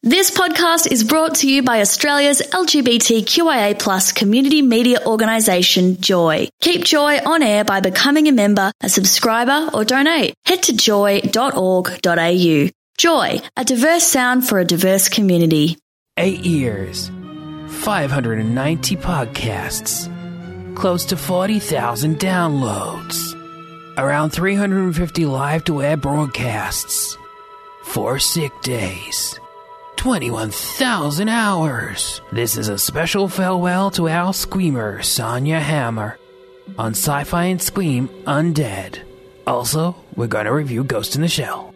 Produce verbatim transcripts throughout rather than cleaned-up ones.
This podcast is brought to you by Australia's L G B T Q I A plus community media organisation, Joy. Keep Joy on air by becoming a member, a subscriber or donate. Head to joy dot org dot a u. Joy, a diverse sound for a diverse community. Eight years, five hundred ninety podcasts, close to forty thousand downloads, around three hundred fifty live-to-air broadcasts, four sick days, twenty-one thousand hours. This is a special farewell to our screamer, Sonia Hammer, on Sci-Fi and Scream Undead. Also, we're going to review Ghost in the Shell.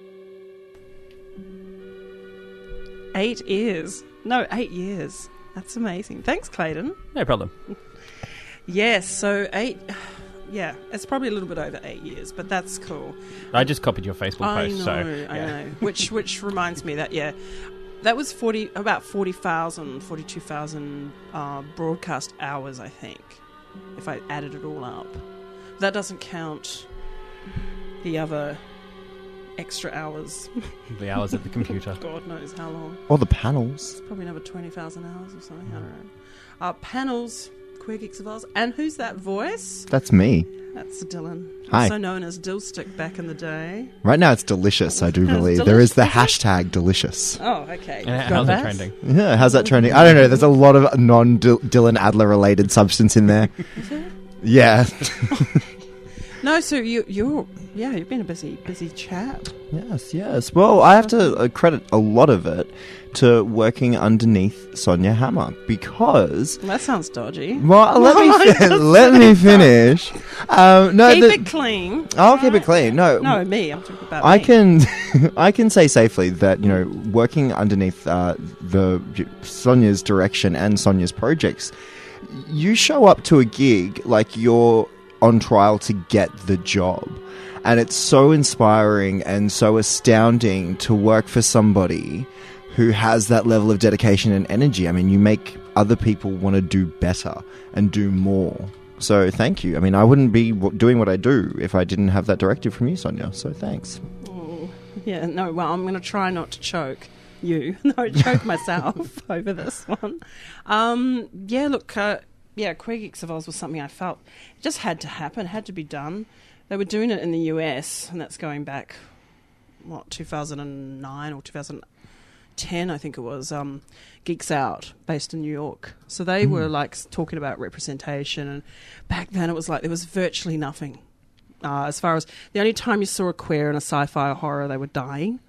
Eight years. No, eight years. That's amazing. Thanks, Clayton. No problem. Yes, so eight... Yeah, it's probably a little bit over eight years, but that's cool. I just copied your Facebook I post, know, so... I yeah. know. Which which reminds me that, yeah, that was forty about forty thousand, forty-two thousand uh, broadcast hours, I think, if I added it all up. That doesn't count the other extra hours. The hours at the computer. God knows how long. Or the panels. It's probably another twenty thousand hours or something, I don't know. Uh, panels... Queer Geeks of Oz. And who's that voice? That's me. That's Dylan. Hi. Also known as Dillstick back in the day. Right now it's delicious, I do It's believe. delicious, There is the is it? hashtag delicious. Oh, okay. And Got how's that? it trending? Yeah, how's that trending? I don't know. There's a lot of non-Dylan Adler related substance in there. Is there? Yeah. No, so you, you're... Yeah, you've been a busy, busy chap. Yes, yes. Well, I have to uh, credit a lot of it to working underneath Sonia Hammer because... Well, that sounds dodgy. Well, let No, me it fin- doesn't. let me finish. Um, no, Keep the- it clean. I'll right? keep it clean. No, No, me. I'm talking about I me. can, I can say safely that, you know, working underneath uh, the Sonia's direction and Sonia's projects, you show up to a gig like you're on trial to get the job, and it's so inspiring and so astounding to work for somebody who has that level of dedication and energy. I mean, you make other people want to do better and do more. So thank you. I mean, I wouldn't be w- doing what I do if I didn't have that directive from you, Sonia. So thanks. Oh, yeah, no, well, I'm going to try not to choke you. No, choke myself over this one. Um, yeah, look, uh, yeah, Queer Geeks of Oz was something I felt it just had to happen, had to be done. They were doing it in the U S, and that's going back, what, two thousand nine or two thousand ten, I think it was, um, Geeks Out, based in New York. So they Mm. were, like, talking about representation, and back then it was like there was virtually nothing. Uh, as far as the only time you saw a queer in a sci-fi or horror, they were dying.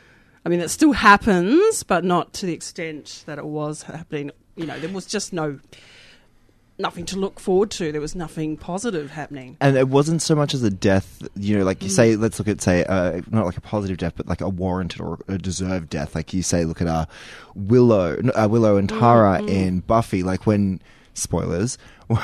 I mean, that still happens, but not to the extent that it was happening. You know, there was just no... nothing to look forward to. There was nothing positive happening. And it wasn't so much as a death, you know, like you say, let's look at, say, uh, not like a positive death, but like a warranted or a deserved death. Like you say, look at uh, Willow, uh, Willow and Tara Mm-hmm. in Buffy, like when, spoilers. on,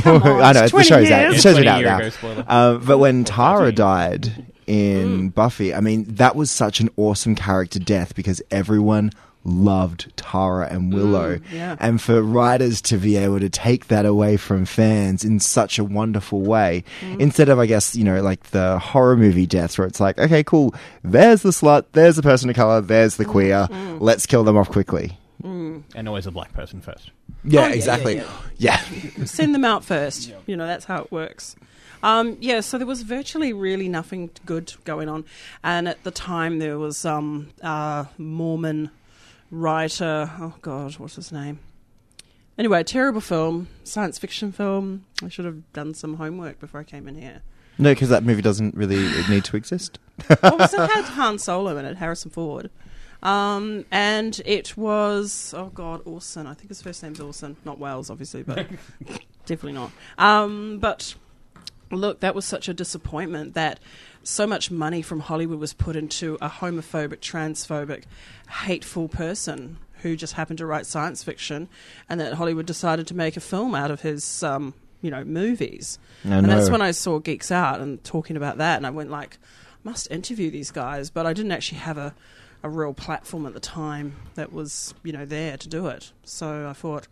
I know, it's the show's twenty out. years. The show's twenty out year now. ago spoiler. Uh, but when Tara thirteen. died in Buffy, I mean, that was such an awesome character death because everyone loved Tara and Willow. Mm, yeah. And for writers to be able to take that away from fans in such a wonderful way, Mm. instead of, I guess, you know, like the horror movie deaths where it's like, okay, cool, there's the slut, there's the person of color, there's the queer, Mm. let's kill them off quickly. And always a black person first. Yeah, Oh, yeah, exactly. yeah, Yeah. Send them out first. You know, that's how it works. Um, yeah, so there was virtually really nothing good going on. And at the time there was um, uh, Mormon writer, oh God, what's his name? Anyway, terrible film, science fiction film. I should have done some homework before I came in here. No, because that movie doesn't really need to exist. Oh, it had Han Solo in it, Harrison Ford. Um, and it was, oh God, Orson. I think his first name's Orson. Not Wales, obviously, but definitely not. Um, but look, that was such a disappointment that so much money from Hollywood was put into a homophobic, transphobic, hateful person who just happened to write science fiction, and that Hollywood decided to make a film out of his, um, you know, movies. I and that's know. when I saw Geeks Out and talking about that, and I went like, I must interview these guys, but I didn't actually have a, a real platform at the time that was, you know, there to do it. So I thought,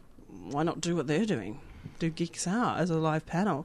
why not do what they're doing? Do Geeks Out as a live panel.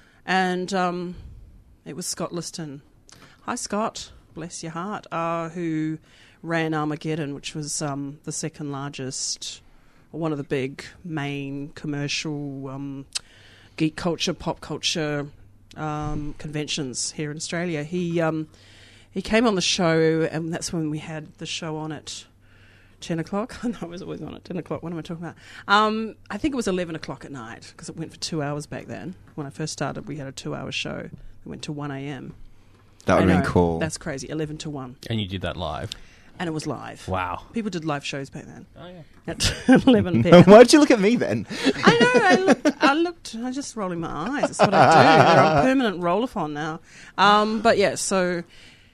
And um, it was Scott Liston. Hi, Scott. Bless your heart. Uh, who ran Armageddon, which was um, the second largest, or one of the big main commercial um, geek culture, pop culture um, conventions here in Australia. He um, he came on the show, and that's when we had the show on at ten o'clock. No, it was always on at ten o'clock. What am I talking about? Um, I think it was eleven o'clock at night, because it went for two hours back then. When I first started, we had a two-hour show. It went to one a.m. That would I have know, been cool. That's crazy. eleven to one. And you did that live. And it was live. Wow. People did live shows back then. Oh, yeah. At eleven p.m. Why'd you look at me then? I know. I looked. I looked. I just rolling my eyes. That's what I do. They're on permanent roll-a-thon now. Um, but yeah, so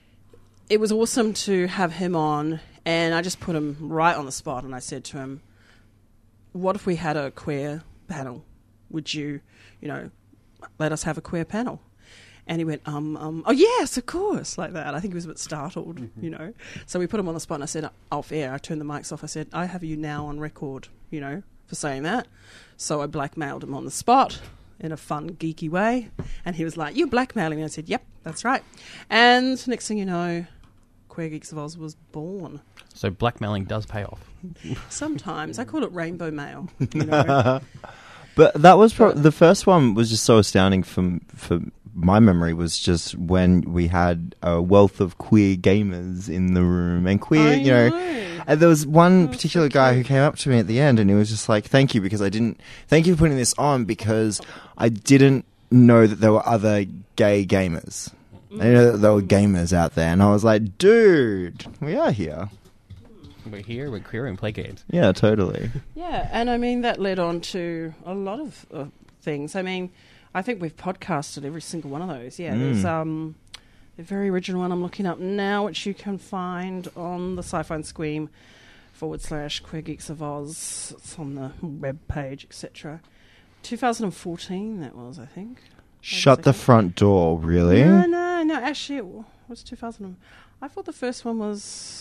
it was awesome to have him on, and I just put him right on the spot, and I said to him, "What if we had a queer panel? Would you, you know, let us have a queer panel?" And he went, um, um, oh, yes, of course, like that. I think he was a bit startled, mm-hmm. you know. So we put him on the spot, and I said, off air, I turned the mics off. I said, I have you now on record, you know, for saying that. So I blackmailed him on the spot in a fun, geeky way. And he was like, you're blackmailing me. I said, yep, that's right. And next thing you know, Queer Geeks of Oz was born. So blackmailing does pay off. Sometimes. I call it rainbow mail, you know. But that was pro- the first one was just so astounding for for my memory was just when we had a wealth of queer gamers in the room and queer, I you know, know. and there was one That's particular so guy cute. who came up to me at the end and he was just like, "Thank you because I didn't. Thank you for putting this on because I didn't know that there were other gay gamers. I didn't know that there were gamers out there." And I was like, "Dude, we are here." We're here, we're queer, and play games. Yeah, totally. Yeah, and I mean, that led on to a lot of uh, things. I mean, I think we've podcasted every single one of those. Yeah, Mm. there's um, a very original one I'm looking up now, which you can find on the Sci-Fi and Scream forward slash Queer Geeks of Oz. It's on the web page, et cetera. twenty fourteen, that was, I think. Shut the front door, really? No, no, no. Actually, it was two thousand. I thought the first one was...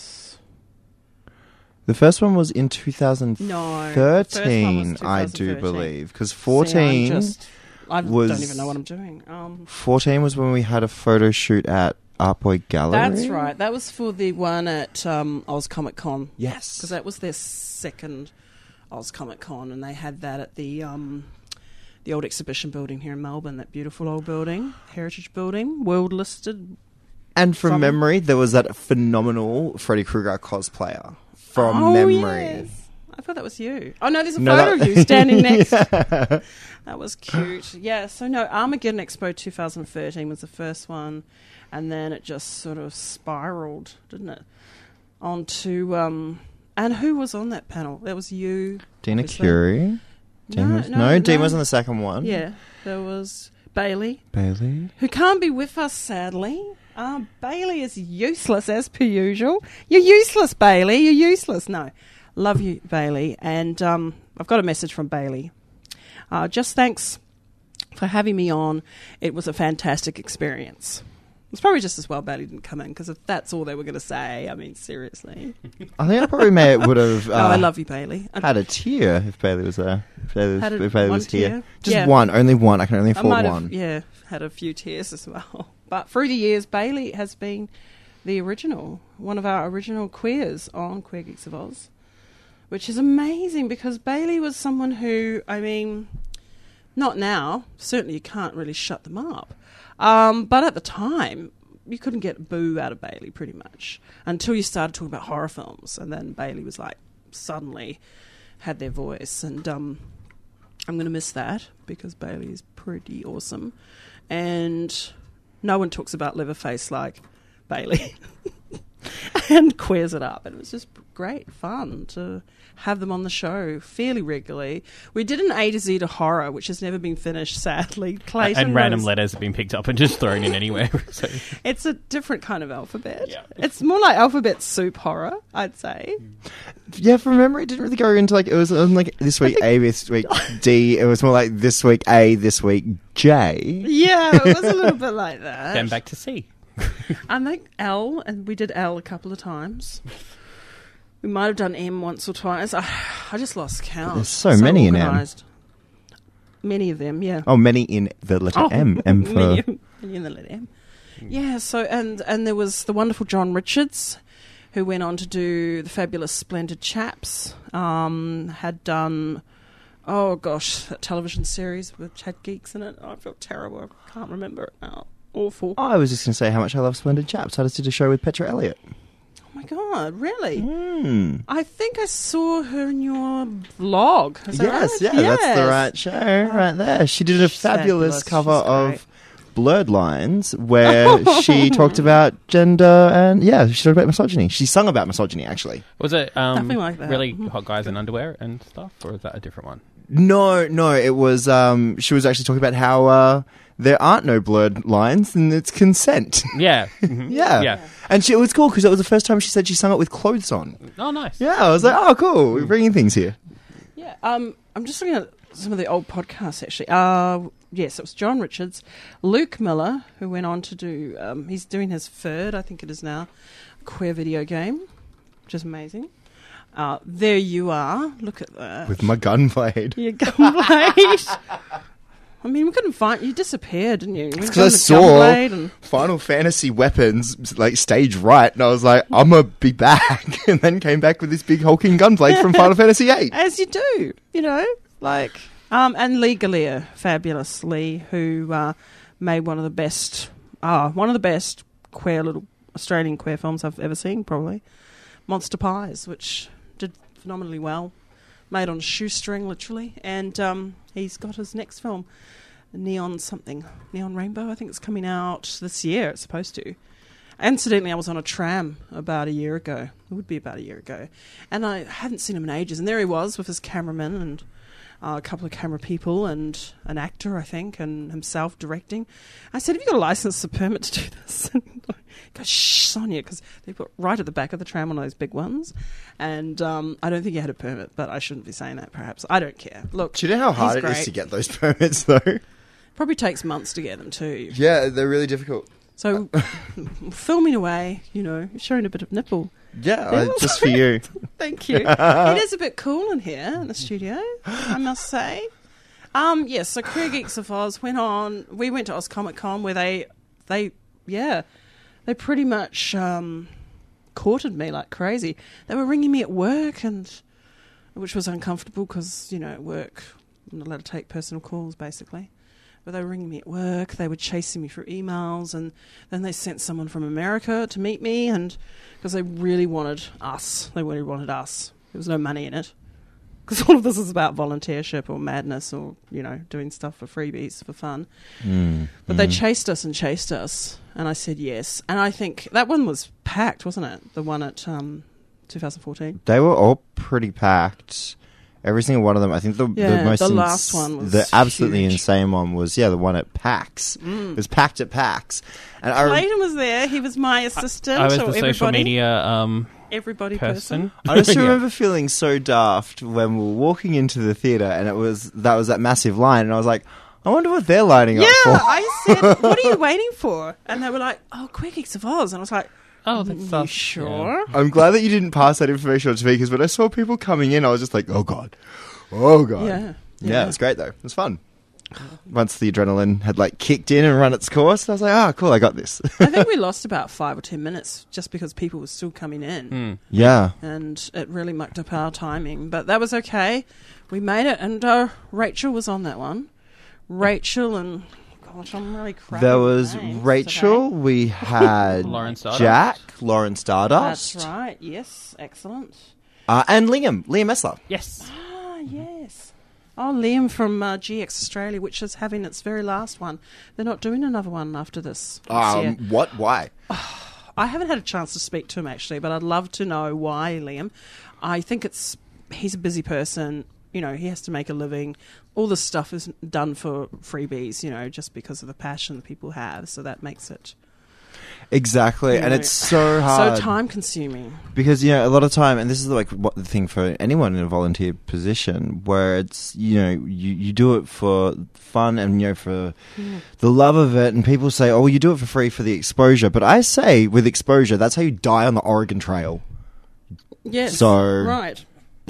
The first one was in two thousand thirteen, No, the first one was I do twenty thirteen. believe. Because See, I'm fourteen, just- I was- don't even know what I'm doing. Um, fourteen was when we had a photo shoot at Art Boy Gallery. That's right. That was for the one at um, Oz Comic Con. Yes. Because that was their second Oz Comic Con, and they had that at the um, the old exhibition building here in Melbourne, that beautiful old building, heritage building, world listed. And from, From- memory, there was that phenomenal Freddy Krueger cosplayer. From oh, memory. Yes. I thought that was you. Oh, no, there's a No, photo that- of you standing next. Yeah. That was cute. Yeah, so no, Armageddon Expo twenty thirteen was the first one, and then it just sort of spiraled, didn't it? Onto, um, and who was on that panel? That was you. Dina obviously. Curie. Dean No, was, no, no, Dean no. was on the second one. Yeah, there was Bailey, Bailey. who can't be with us, sadly. Uh, Bailey is useless, as per usual. You're useless, Bailey. You're useless. No. Love you, Bailey. And um, I've got a message from Bailey. Uh, just thanks for having me on. It was a fantastic experience. It's probably just as well Bailey didn't come in, because if that's all they were going to say, I mean, seriously. I think I probably may would have uh, oh, I love you, Bailey. I, had a tear if Bailey was there. If Bailey was, Had a- if Bailey one was here. tear? Just Yeah. one. Only one. I can only I afford might one. have, yeah, had a few tears as well. But through the years, Bailey has been the original, one of our original queers on Queer Geeks of Oz, which is amazing because Bailey was someone who, I mean, not now, certainly you can't really shut them up, um, but at the time, you couldn't get boo out of Bailey pretty much until you started talking about horror films, and then Bailey was like, suddenly had their voice, and um, I'm going to miss that because Bailey is pretty awesome, and no one talks about Leatherface like Bailey and queers it up. And it was just great fun to have them on the show fairly regularly. We did an A to Z to horror, which has never been finished, sadly. Clayton and random was- letters have been picked up and just thrown in anywhere. So. It's a different kind of alphabet. Yeah. It's more like alphabet soup horror, I'd say. Yeah, from memory, it didn't really go into like it was, it was like this week A, this week D. It was more like this week A, this week J. Yeah, it was a little bit like that. Then back to C. I think L, and we did L a couple of times. We might have done M once or twice. I, I just lost count. There's so many in M. organised. Many of them, yeah. Oh, many in the letter Oh, M. M for many, many in the letter M. Yeah, so, and, and there was the wonderful John Richards, who went on to do The Fabulous Splendid Chaps, um, had done, oh gosh, that television series which had geeks in it. Oh, I feel terrible. I can't remember it now. Awful. Oh, I was just going to say how much I love Splendid Chaps. I just did a show with Petra Elliott. Oh my God, really? Mm. I think I saw her in your vlog. Is that Yes, right? yeah, Yes. that's the right show right there. She did a She's fabulous fabulous. cover She's of great. Blurred Lines where she talked about gender and, yeah, she talked about misogyny. She sung about misogyny, actually. Was it um, Something like that. really Mhm. hot guys in underwear and stuff, or is that a different one? No, no, it was, um, she was actually talking about how uh, there aren't no blurred lines and it's consent. Yeah. Mhm. Yeah. Yeah. And she, it was cool because it was the first time she said she sung it with clothes on. Oh, nice. Yeah, I was like, oh, cool. We're bringing things here. Yeah, um, I'm just looking at some of the old podcasts, actually. Uh, yes, it was John Richards, Luke Miller, who went on to do, um, he's doing his third, I think it is now, queer video game, which is amazing. Uh, there you are. Look at that. With my gunblade. Your gunblade. I mean, we couldn't find you. Disappeared, didn't you? Because I saw Final Fantasy weapons like stage right, and I was like, I'm gonna be back, and then came back with this big hulking gunblade from Final Fantasy eight. As you do, you know, like um, and Lee Galea, fabulous Lee, who uh, made one of the best, ah, one of the best queer little Australian queer films I've ever seen, probably Monster Pies, which did phenomenally well. Made on a shoestring, literally. And um, he's got his next film, Neon something. Neon Rainbow, I think it's coming out this year. It's supposed to. Incidentally, I was on a tram about a year ago. It would be about a year ago. And I hadn't seen him in ages. And there he was with his cameraman and uh, a couple of camera people and an actor, I think, and himself directing. I said, have you got a license or permit to do this? And he goes, shh, Sonia, because they put right at the back of the tram, one of those big ones. And um, I don't think he had a permit, but I shouldn't be saying that, perhaps. I don't care. Look, Do you know how hard he's it is great. to get those permits, though? Probably takes months to get them, too. Yeah, they're really difficult. So, filming away, you know, showing a bit of nipple. Yeah, uh, just for you. Thank you. It is a bit cool in here in the studio, I must say. Um, yes, so Queer Geeks of Oz went on. We went to Oz Comic Con where they, they, yeah, they pretty much um, courted me like crazy. They were ringing me at work, and which was uncomfortable because, you know, at work I'm not allowed to take personal calls, basically. But they were ringing me at work. They were chasing me through emails, and then they sent someone from America to meet me, and because they really wanted us. They really wanted us. There was no money in it. Because all of this is about volunteership or madness or, you know, doing stuff for freebies for fun. Mm, But they chased us and chased us, and I said yes. And I think that one was packed, wasn't it? The one at um, twenty fourteen. They were all pretty packed. Every single one of them. I think the, Yeah, the most the ins- last one was the absolutely huge. insane one was yeah the one at PAX. Mm. It was packed at PAX, and I, rem- Clayton was there. He was my assistant. I was or the everybody, social media um, everybody person. person. I just Yeah. remember feeling so daft when we were walking into the theater, and it was that was that massive line, and I was like, I wonder what they're lining Yeah, up for. I said, what are you waiting for? And they were like, oh, Queer Geeks of Oz. And I was like, Oh, that's you stuff, sure? I'm glad that you didn't pass that information on to me because when I saw people coming in, I was just like, oh god, oh god. Yeah. Yeah, it was great though. It was fun. Once the adrenaline had like kicked in and run its course, I was like, ah, cool, I got this. I think we lost about five or ten minutes just because people were still coming in. Mm. Yeah. And it really mucked up our timing. But that was okay. We made it. And uh, Rachel was on that one. Rachel and... Gosh, I'm really crappy There with was names Rachel, today. we had Lauren Stardust. Jack, Lauren Stardust, That's right. Yes. Excellent. uh, and Liam, Liam Essler. Yes. Ah, yes. Oh, Liam from uh, G X Australia, which is having its very last one. They're not doing another one after this. this year. Um, what? Why? I haven't had a chance to speak to him, actually, but I'd love to know why, Liam. I think it's he's a busy person. You know, he has to make a living. All this stuff is done for freebies, you know, just because of the passion that people have. So that makes it Exactly, you and know, it's so hard so time-consuming. because you know a lot of time, and this is like what the thing for anyone in a volunteer position, where it's you know you, you do it for fun and you know for Mm. the love of it, and people say, oh, you do it for free for the exposure, but I say with exposure, that's how you die on the Oregon Trail. Yes. So- right.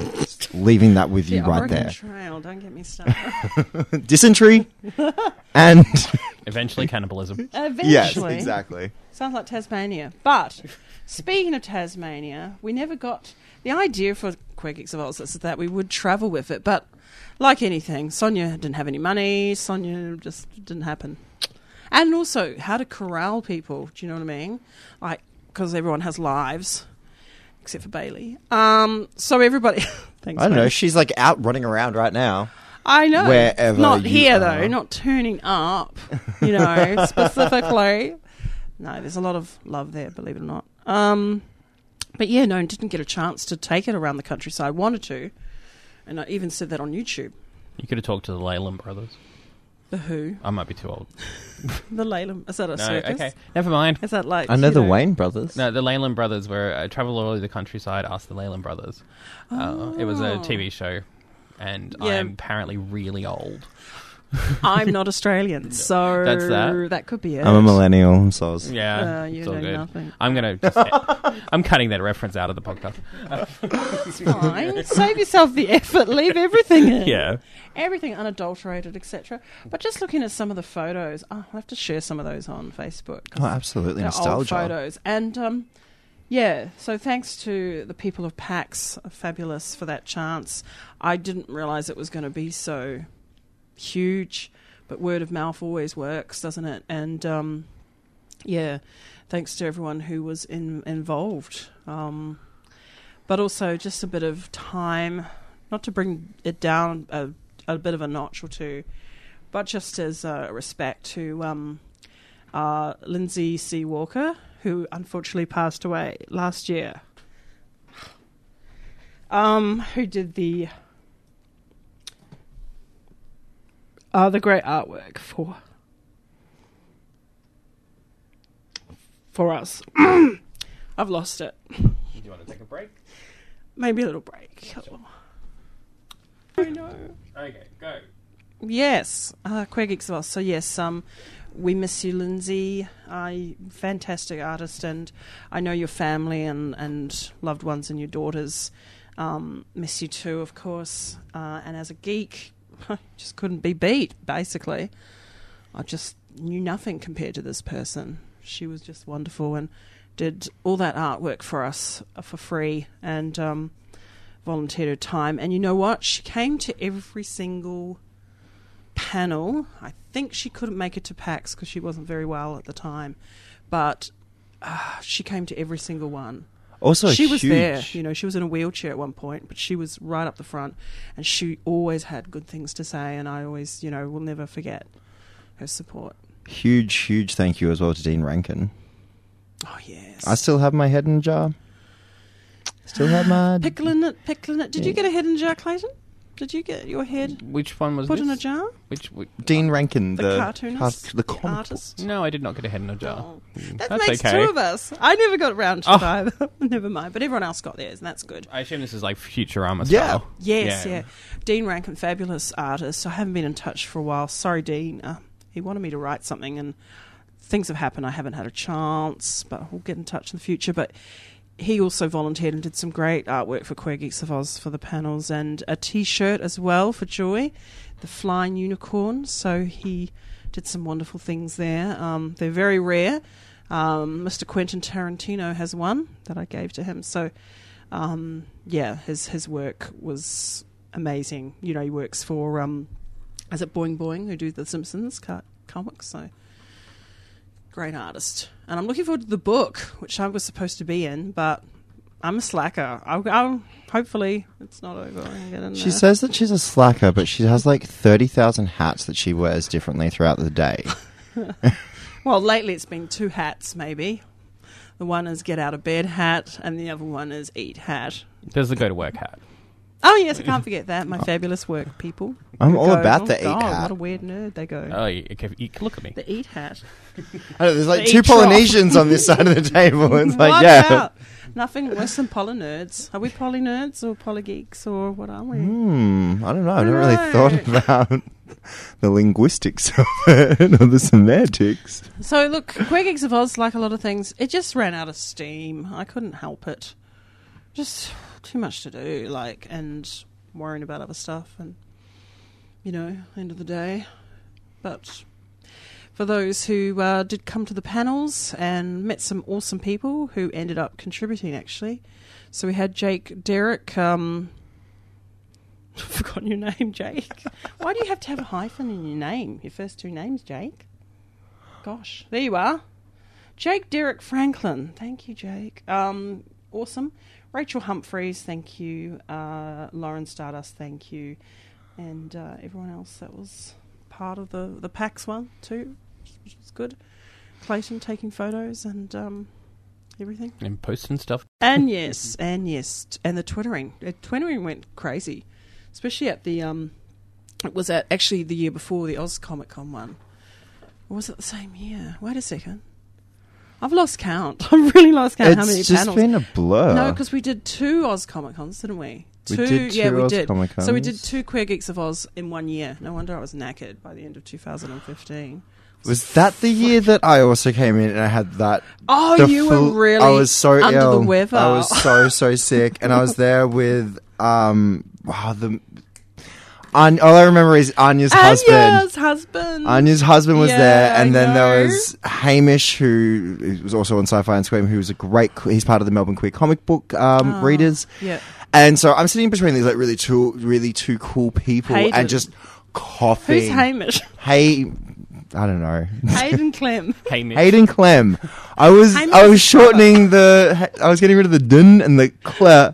Leaving that with you The right Oregon there. Trail, don't get me started. Dysentery and Eventually, cannibalism. Eventually. Yes, exactly. Sounds like Tasmania. But speaking of Tasmania, we never got the idea for Queer Geeks of Oz is that we would travel with it. But like anything, Sonia didn't have any money. Sonia just didn't happen. And also, how to corral people. Do you know what I mean? Like, because everyone has lives, except for Bailey. Um, so everybody. Thanks, I don't know. Bailey. She's like out running around right now. I know. Wherever Not you here, are. though. Not turning up, you know, specifically. No, there's a lot of love there, believe it or not. Um, but yeah, no, didn't get a chance to take it around the countryside. Wanted to. And I even said that on YouTube. You could have talked to the Leyland brothers. The who? I might be too old. The Leyland. Is that a No, circus? okay. Never mind. Is that like... I know you the Wayne brothers. No, the Leyland brothers were... I travelled all over the countryside, asked the Leyland brothers. Uh, it was a T V show, and Yeah. I'm apparently really old. I'm not Australian, so... That's that. That could be it. I'm a millennial, so I was- Yeah, Uh, you it's all know good. nothing. I'm gonna. Just, I'm cutting that reference out of the podcast. It's fine. Save yourself the effort. Leave everything in. Yeah. Everything unadulterated, et cetera. But just looking at some of the photos, oh, I'll have to share some of those on Facebook. 'cause Oh, absolutely. they're old Nostalgia. photos. And, um, yeah, so thanks to the people of PAX, fabulous for that chance. I didn't realise it was going to be so huge, but word of mouth always works, doesn't it? And, um, yeah, thanks to everyone who was in, involved. Um, but also just a bit of time, not to bring it down a, a bit of a notch or two, but just as a respect to um, uh, Lindsay C. Walker, who unfortunately passed away last year, um, who did the uh, the great artwork for for us. I've lost it. Do you want to take a break? Maybe a little break. I know. Okay, go. Yes, uh, Queer Geeks of Oz. So yes, um, we miss you, Lindsay. Uh, fantastic artist, and I know your family and, and loved ones and your daughters um, miss you too, of course. Uh, and as a geek, just couldn't be beat. Basically, I just knew nothing compared to this person. She was just wonderful and did all that artwork for us uh, for free and um, volunteered her time. And you know what? She came to every single panel. I think she couldn't make it to PAX because she wasn't very well at the time, but uh, she came to every single one. Also, she was huge. there. You know, she was in a wheelchair at one point, but she was right up the front, and she always had good things to say. And I always, you know, will never forget her support. Huge, huge thank you as well to Dean Rankin. Oh yes, I still have my head in a jar. Still have my... pickling it, pickling it. Did you Yeah. get a head in a jar, Clayton? Did you get your head Which one was put this? in a jar? Which, which? Dean Rankin, The, the, cartoonist, car- the the comic artist. No, I did not get a head in a jar. Oh, Mm, that that's makes okay. two of us. I never got around to Oh. it either. Never mind. But everyone else got theirs, and that's good. I assume this is like Futurama Yeah. style. Yes, yeah. Dean Rankin, fabulous artist. I haven't been in touch for a while. Sorry, Dean. Uh, he wanted me to write something, and things have happened. I haven't had a chance, but we'll get in touch in the future. But he also volunteered and did some great artwork for Queer Geeks of Oz for the panels, and a T-shirt as well for Joy, the Flying Unicorn. So he did some wonderful things there. Um, they're very rare. Um, Mister Quentin Tarantino has one that I gave to him. So, um, yeah, his his work was amazing. You know, he works for, um, is it Boing Boing, who do the Simpsons car- comics? So, great artist. And I'm looking forward to the book, which I was supposed to be in, but I'm a slacker. I'll, I'll hopefully it's not over. I can get in She there. says that she's a slacker, but she has like thirty thousand hats that she wears differently throughout the day. Well, lately it's been two hats, maybe. The one is get out of bed hat, and the other one is eat hat. There's the go to work hat. Oh yes, I can't forget that. My fabulous work people. I'm who all go, about "Oh, the eat God, hat." What a weird nerd they go. Oh, you, okay, you can look at me. The eat hat. I know, there's like The two eat trough. Polynesians on this side of the table. It's like, Watch yeah. out. Nothing worse than poly nerds. Are we poly nerds or poly geeks or what are we? Hmm, I don't know. I've never Right. really thought about the linguistics of it or the semantics. So look, Queer Geeks of Oz, like a lot of things, it just ran out of steam. I couldn't help it. Just too much to do, like, and worrying about other stuff, and you know, end of the day. But for those who uh, did come to the panels and met some awesome people who ended up contributing, actually. So we had Jake Derrick. Um, I've forgotten your name, Jake. Why do you have to have a hyphen in your name? Your first two names, Jake? Gosh, there you are. Jake Derrick Franklin. Thank you, Jake. Um, awesome. Rachel Humphreys, thank you. Uh, Lauren Stardust, thank you. And uh, everyone else that was part of the, the PAX one too, which was good. Clayton taking photos and um, everything. And posting stuff. And yes, and yes. And the twittering. The twittering went crazy. Especially at the, um, it was at actually the year before the Oz Comic Con one. Or was it the same year? Wait a second. I've lost count. I've really lost count it's how many just panels. been a blur. No, because we did two Oz Comic Cons, didn't we? We Two, did two yeah, we Oz did. Comic So we Cons. did two Queer Geeks of Oz in one year. No wonder I was knackered by the end of two thousand fifteen. Was that the year that I also came in and I had that? Oh, the you full- were really I was so under ill. the weather. I was so so sick, and I was there with um. Wow, the. An- all I remember is Anya's husband. Anya's husband. Anya's husband was Yeah, there, and I then know. there was Hamish, who was also on Sci-Fi and Scream, who was a great. He's part of the Melbourne Queer Comic Book um, Oh, readers. Yeah. And so I'm sitting between these like really two, really two cool people, Hayden. and just coughing. Who's Hamish? Hey, I don't know. Hayden Clem. Hey, Mitch. Hayden Clem. I was Hamish I was is shortening the. I was getting rid of the dun and the cle,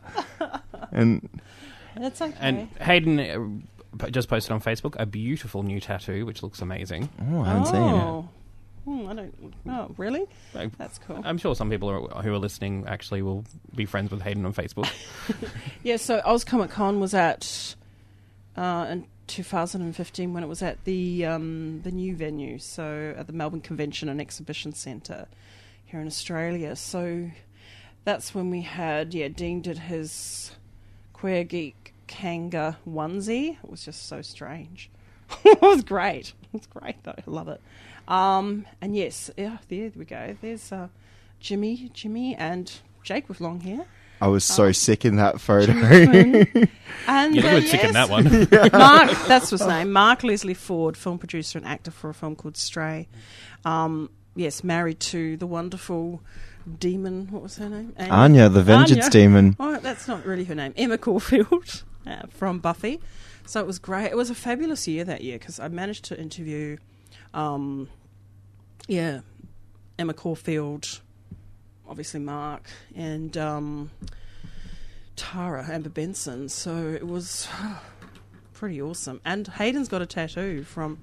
and That's okay. And Hayden uh, p- just posted on Facebook a beautiful new tattoo, which looks amazing. oh, I haven't seen it. oh. Hmm, I don't. Oh, really? I- That's cool. I'm sure some people are, who are listening actually will be friends with Hayden on Facebook. Yeah, so Oz Comic Con was at uh, in two thousand fifteen when it was at the um, the new venue, so at the Melbourne Convention and Exhibition Centre here in Australia. So that's when we had yeah Dean did his Queer Geek Kanga onesie. It was just so strange. It was great. It was great though. I love it. Um, and yes, yeah, there we go. There's uh, Jimmy, Jimmy, and Jake with long hair. I was so Oh. sick in that photo. And You uh, look sick in yes, that one. Mark, that's his name. Mark Leslie Ford, film producer and actor for a film called Stray. Um, yes, married to the wonderful demon. What was her name? Anya, Anya, the vengeance Anya. demon. Oh, that's not really her name. Emma Caulfield uh, from Buffy. So it was great. It was a fabulous year that year because I managed to interview, um, yeah, Emma Caulfield, obviously Mark, and um, Tara, Amber Benson. So it was pretty awesome. And Hayden's got a tattoo from...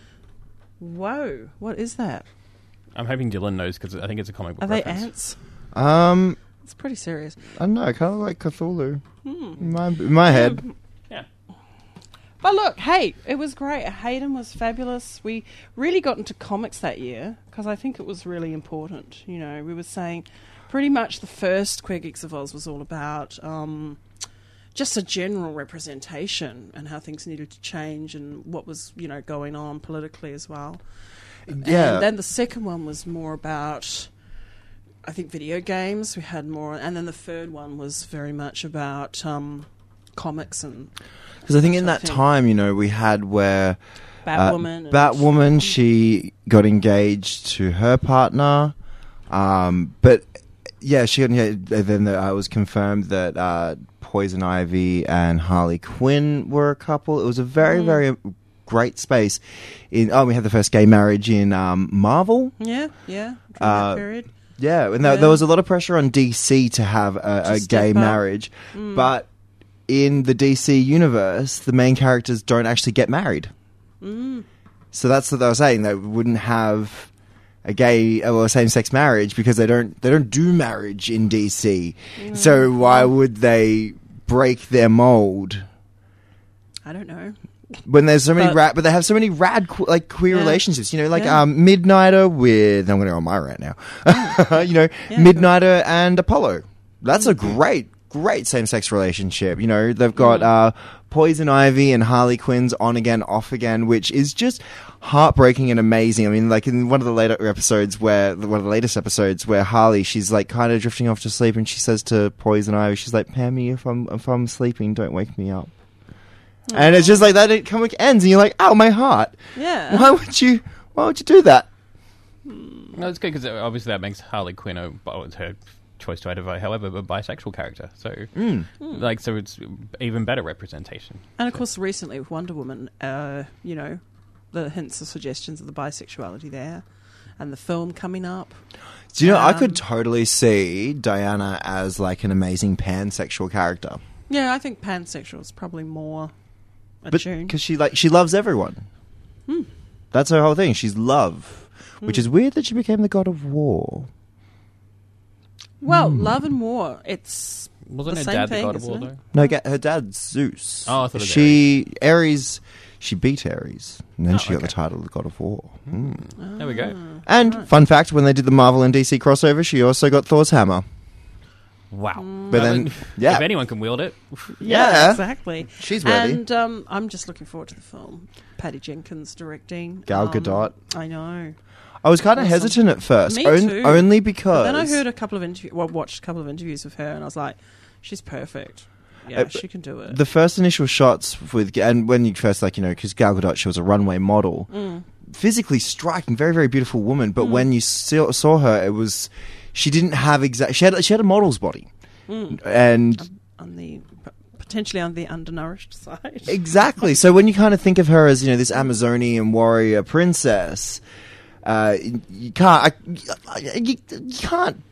Whoa, what is that? I'm hoping Dylan knows because I think it's a comic book Are they reference. ants? Um, It's pretty serious. I don't know, kind of like Cthulhu. Hmm. In my, in my head. Yeah. But look, hey, it was great. Hayden was fabulous. We really got into comics that year because I think it was really important. You know, we were saying pretty much the first Queer Geeks of Oz was all about um, just a general representation and how things needed to change and what was, you know, going on politically as well. Yeah. And then the second one was more about, I think, video games. We had more, and then the third one was very much about um, comics and Because I think in So I that think- time, you know, we had where Batwoman. Uh, and- Batwoman, she got engaged to her partner, um, but yeah, she got engaged. Then uh, it was confirmed that uh, Poison Ivy and Harley Quinn were a couple. It was a very, Mm. very great space. In oh, we had the first gay marriage in um, Marvel. Yeah, yeah. During Uh, that period. Yeah, and there, Yeah. there was a lot of pressure on D C to have a, To a step gay up. marriage, Mm. but in the D C universe, the main characters don't actually get married. Mm. So that's what they were saying. They wouldn't have a gay or same-sex marriage because they don't they don't do marriage in D C. Mm. So why would they break their mold I don't know. when there's so many But- rad? But they have so many rad que- like queer Yeah. relationships. You know, like Yeah. um, Midnighter with I'm going to go on my rant now. you know, Yeah, Midnighter and Apollo. That's a great. Great same-sex relationship. You know, they've got Mm. uh, Poison Ivy and Harley Quinn's on again, off again, which is just heartbreaking and amazing. I mean, like in one of the later episodes where, one of the latest episodes where Harley, she's like kind of drifting off to sleep, and she says to Poison Ivy, she's like, "Pammy, if I'm if I'm sleeping, don't wake me up." And it's just like that. It comic ends, and you're like, "Ow, my heart! Yeah. Why would you? Why would you do that?" No, it's good because obviously that makes Harley Quinn a, well, it's her choice to identify, however, a bisexual character. So, Mm. like, so it's even better representation. And of course, recently with Wonder Woman, uh, you know, the hints or suggestions of the bisexuality there, and the film coming up. Do you know, I Um, could totally see Diana as like an amazing pansexual character. Yeah, I think pansexual is probably more But attuned. because she like she loves everyone. Hmm. That's her whole thing. She's love, which is weird that she became the god of war. Well, love and war. It's Wasn't the her same dad thing, the god of war, isn't though? it? No, get her dad's Zeus. Oh, I thought it was she Ares. She beat Ares, and then Oh, she got okay. the title of the god of war. Mm. There we go. And fun fact: when they did the Marvel and D C crossover, she also got Thor's hammer. Wow. But I then, mean, yeah, if anyone can wield it, Yeah. exactly. she's ready. And um, I'm just looking forward to the film. Patty Jenkins directing. Gal Um, Gadot. I know. I was kind of Awesome. hestant at first, Me on- too. only But because then I heard a couple of interviews, well, watched a couple of interviews with her, and I was like, she's perfect. Yeah, Uh, she can do it. the first initial shots with, and when you first like you know, because Gal Gadot, she was a runway model, Mm. physically striking, very very beautiful woman. But when you saw, saw her, it was she didn't have exact. She had she had a model's body, Mm. and On the potentially on the undernourished side. exactly. So when you kind of think of her as you know this Amazonian warrior princess, uh, you can't I, you, you can't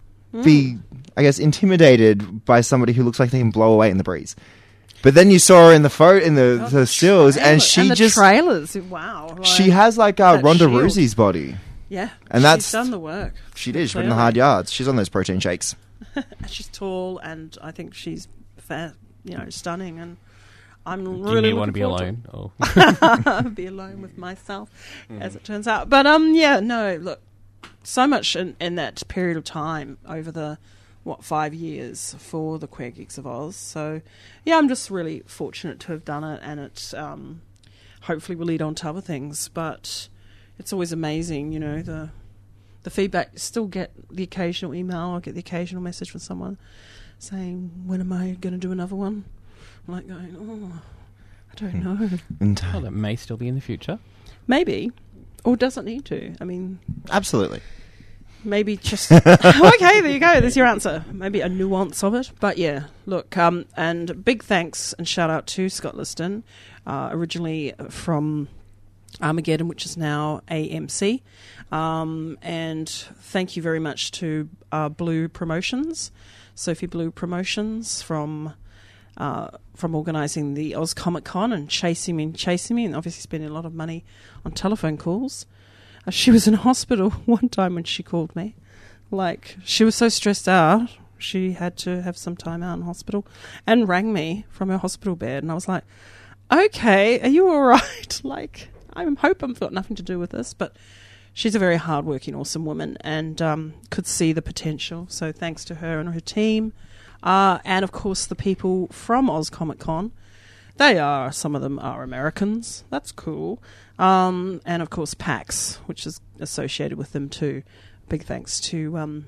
be I guess intimidated by somebody who looks like they can blow away in the breeze. But then you saw her in the photo in the, God, the stills, trailer- and she and the just trailers. Wow, like, she has like uh, that Ronda shield. Rousey's body. yeah, and she's that's- done the work. She did. She put in the Clearly. hard yards. She's on those protein shakes. She's tall, and I think she's fat, you know, stunning, and I'm do really you want to be looking alone? Oh. forward to be alone with myself, as it turns out. But um, yeah, no, look, so much in, in that period of time over the what five years for the Queer Geeks of Oz. So yeah, I'm just really fortunate to have done it, and it um, hopefully will lead on to other things. But it's always amazing, you know, the the feedback. Still get the occasional email, I get the occasional message from someone saying, "When am I going to do another one?" I'm like going, "Oh, I don't know. And, Well, that may still be in the future. Maybe, or doesn't need to. I mean." absolutely. Maybe just okay. There you go. There's your answer. Maybe a nuance of it, but yeah. Look, um, and big thanks and shout out to Scott Liston, uh, originally from Armageddon, which is now A M C, um, and thank you very much to uh, Blue Promotions, Sophie Blue Promotions from. Uh, from organising the Oz Comic Con and chasing me and chasing me, and obviously spending a lot of money on telephone calls. Uh, she was in hospital one time when she called me. Like, she was so stressed out, she had to have some time out in hospital, and rang me from her hospital bed. And I was like, okay, are you all right? Like, I hope I've got nothing to do with this. But she's a very hardworking, awesome woman, and um, could see the potential. So thanks to her and her team. Uh, and, of course, the people from Oz Comic Con. They are, some of them are Americans. That's cool. Um, and, of course, PAX, which is associated with them too. Big thanks to um,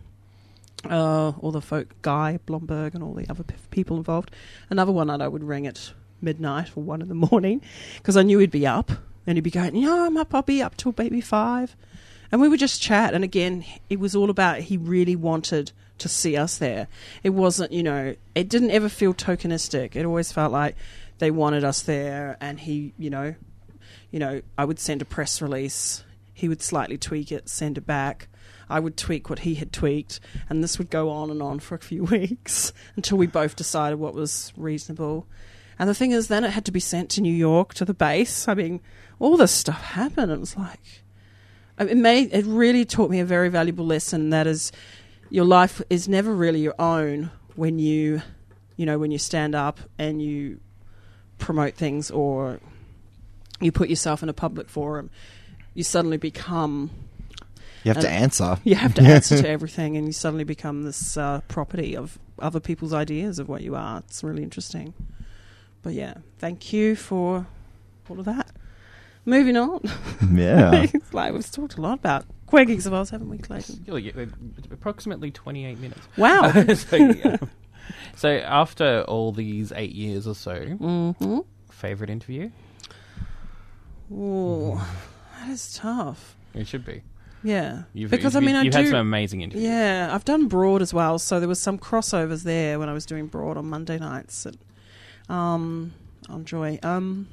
uh, all the folk, Guy Blomberg and all the other p- people involved. Another one that I would ring at midnight or one in the morning because I knew he'd be up. And he'd be going, no, I'm up, I'll be up till maybe five. And we would just chat. And, again, it was all about he really wanted to see us there. It wasn't, you know, it didn't ever feel tokenistic. It always felt like they wanted us there, and he, you know, you know, I would send a press release, he would slightly tweak it, send it back. I would tweak what he had tweaked, and this would go on and on for a few weeks until we both decided what was reasonable. And the thing is, then it had to be sent to New York to the base. I mean, all this stuff happened. It was like, it made, it really taught me a very valuable lesson. That is, your life is never really your own when you, you know, when you stand up and you promote things or you put yourself in a public forum. You suddenly become... You have to And- answer. You have to answer to everything, and you suddenly become this uh, property of other people's ideas of what you are. It's really interesting. But yeah, thank you for all of that. Moving on. Yeah. It's like we've talked a lot about Queer Geeks of Oz, haven't we, Clayton? Oh, yeah, uh, approximately twenty-eight minutes. Wow. so, yeah. So after all these eight years or so, Mm-hmm. favourite interview? Ooh, that is tough. It should be. Yeah, You've, because you've, I mean, you've I had do. some amazing interviews. Yeah, I've done Broad as well, so there was some crossovers there when I was doing Broad on Monday nights at, um, on Joy. Um,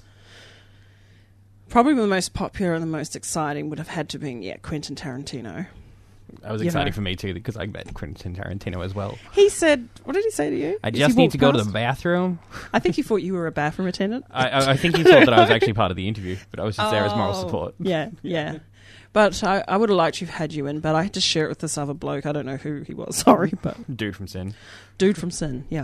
probably the most popular and the most exciting would have had to be, yeah, Quentin Tarantino. That was You exciting know. for me too because I met Quentin Tarantino as well. He said, what did he say to you? I As just he need walked to go to past? the bathroom. I think he thought you were a bathroom attendant. I, I, I think he thought that I was actually part of the interview, but I was just there as moral Oh, support. Yeah, yeah. But I, I would have liked to have had you in, but I had to share it with this other bloke. I don't know who he was, sorry, but Dude from Sin. dude from Sin, yeah.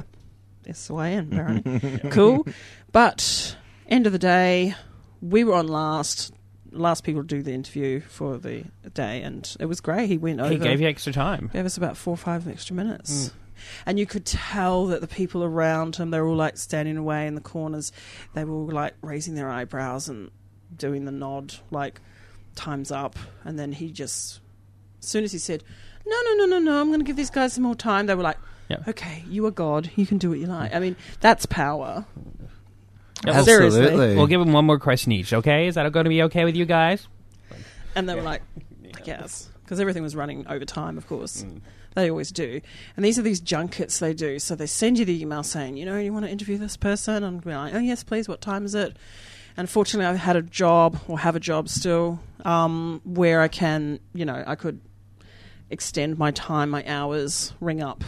S Y N, apparently. Cool. But, end of the day, we were on last, last people to do the interview for the day, and it was great. He went over. He gave you extra time. Gave us about four or five extra minutes. Mm. And you could tell that the people around him, they were all like standing away in the corners. They were all like raising their eyebrows and doing the nod, like time's up. And then he just, as soon as he said, no, no, no, no, no, I'm going to give these guys some more time, they were like, Yep. okay, you are God. You can do what you like. I mean, that's power. Yeah, Seriously. Absolutely. We'll give him one more question each, okay? Is that going to be okay with you guys? And they were like, I guess. Because everything was running over time, of course. Mm. They always do. And these are these junkets they do. So they send you the email saying, you know, you want to interview this person? And we're like, oh, yes, please. What time is it? And fortunately, I've had a job, or have a job still, um, where I can, you know, I could extend my time, my hours, ring up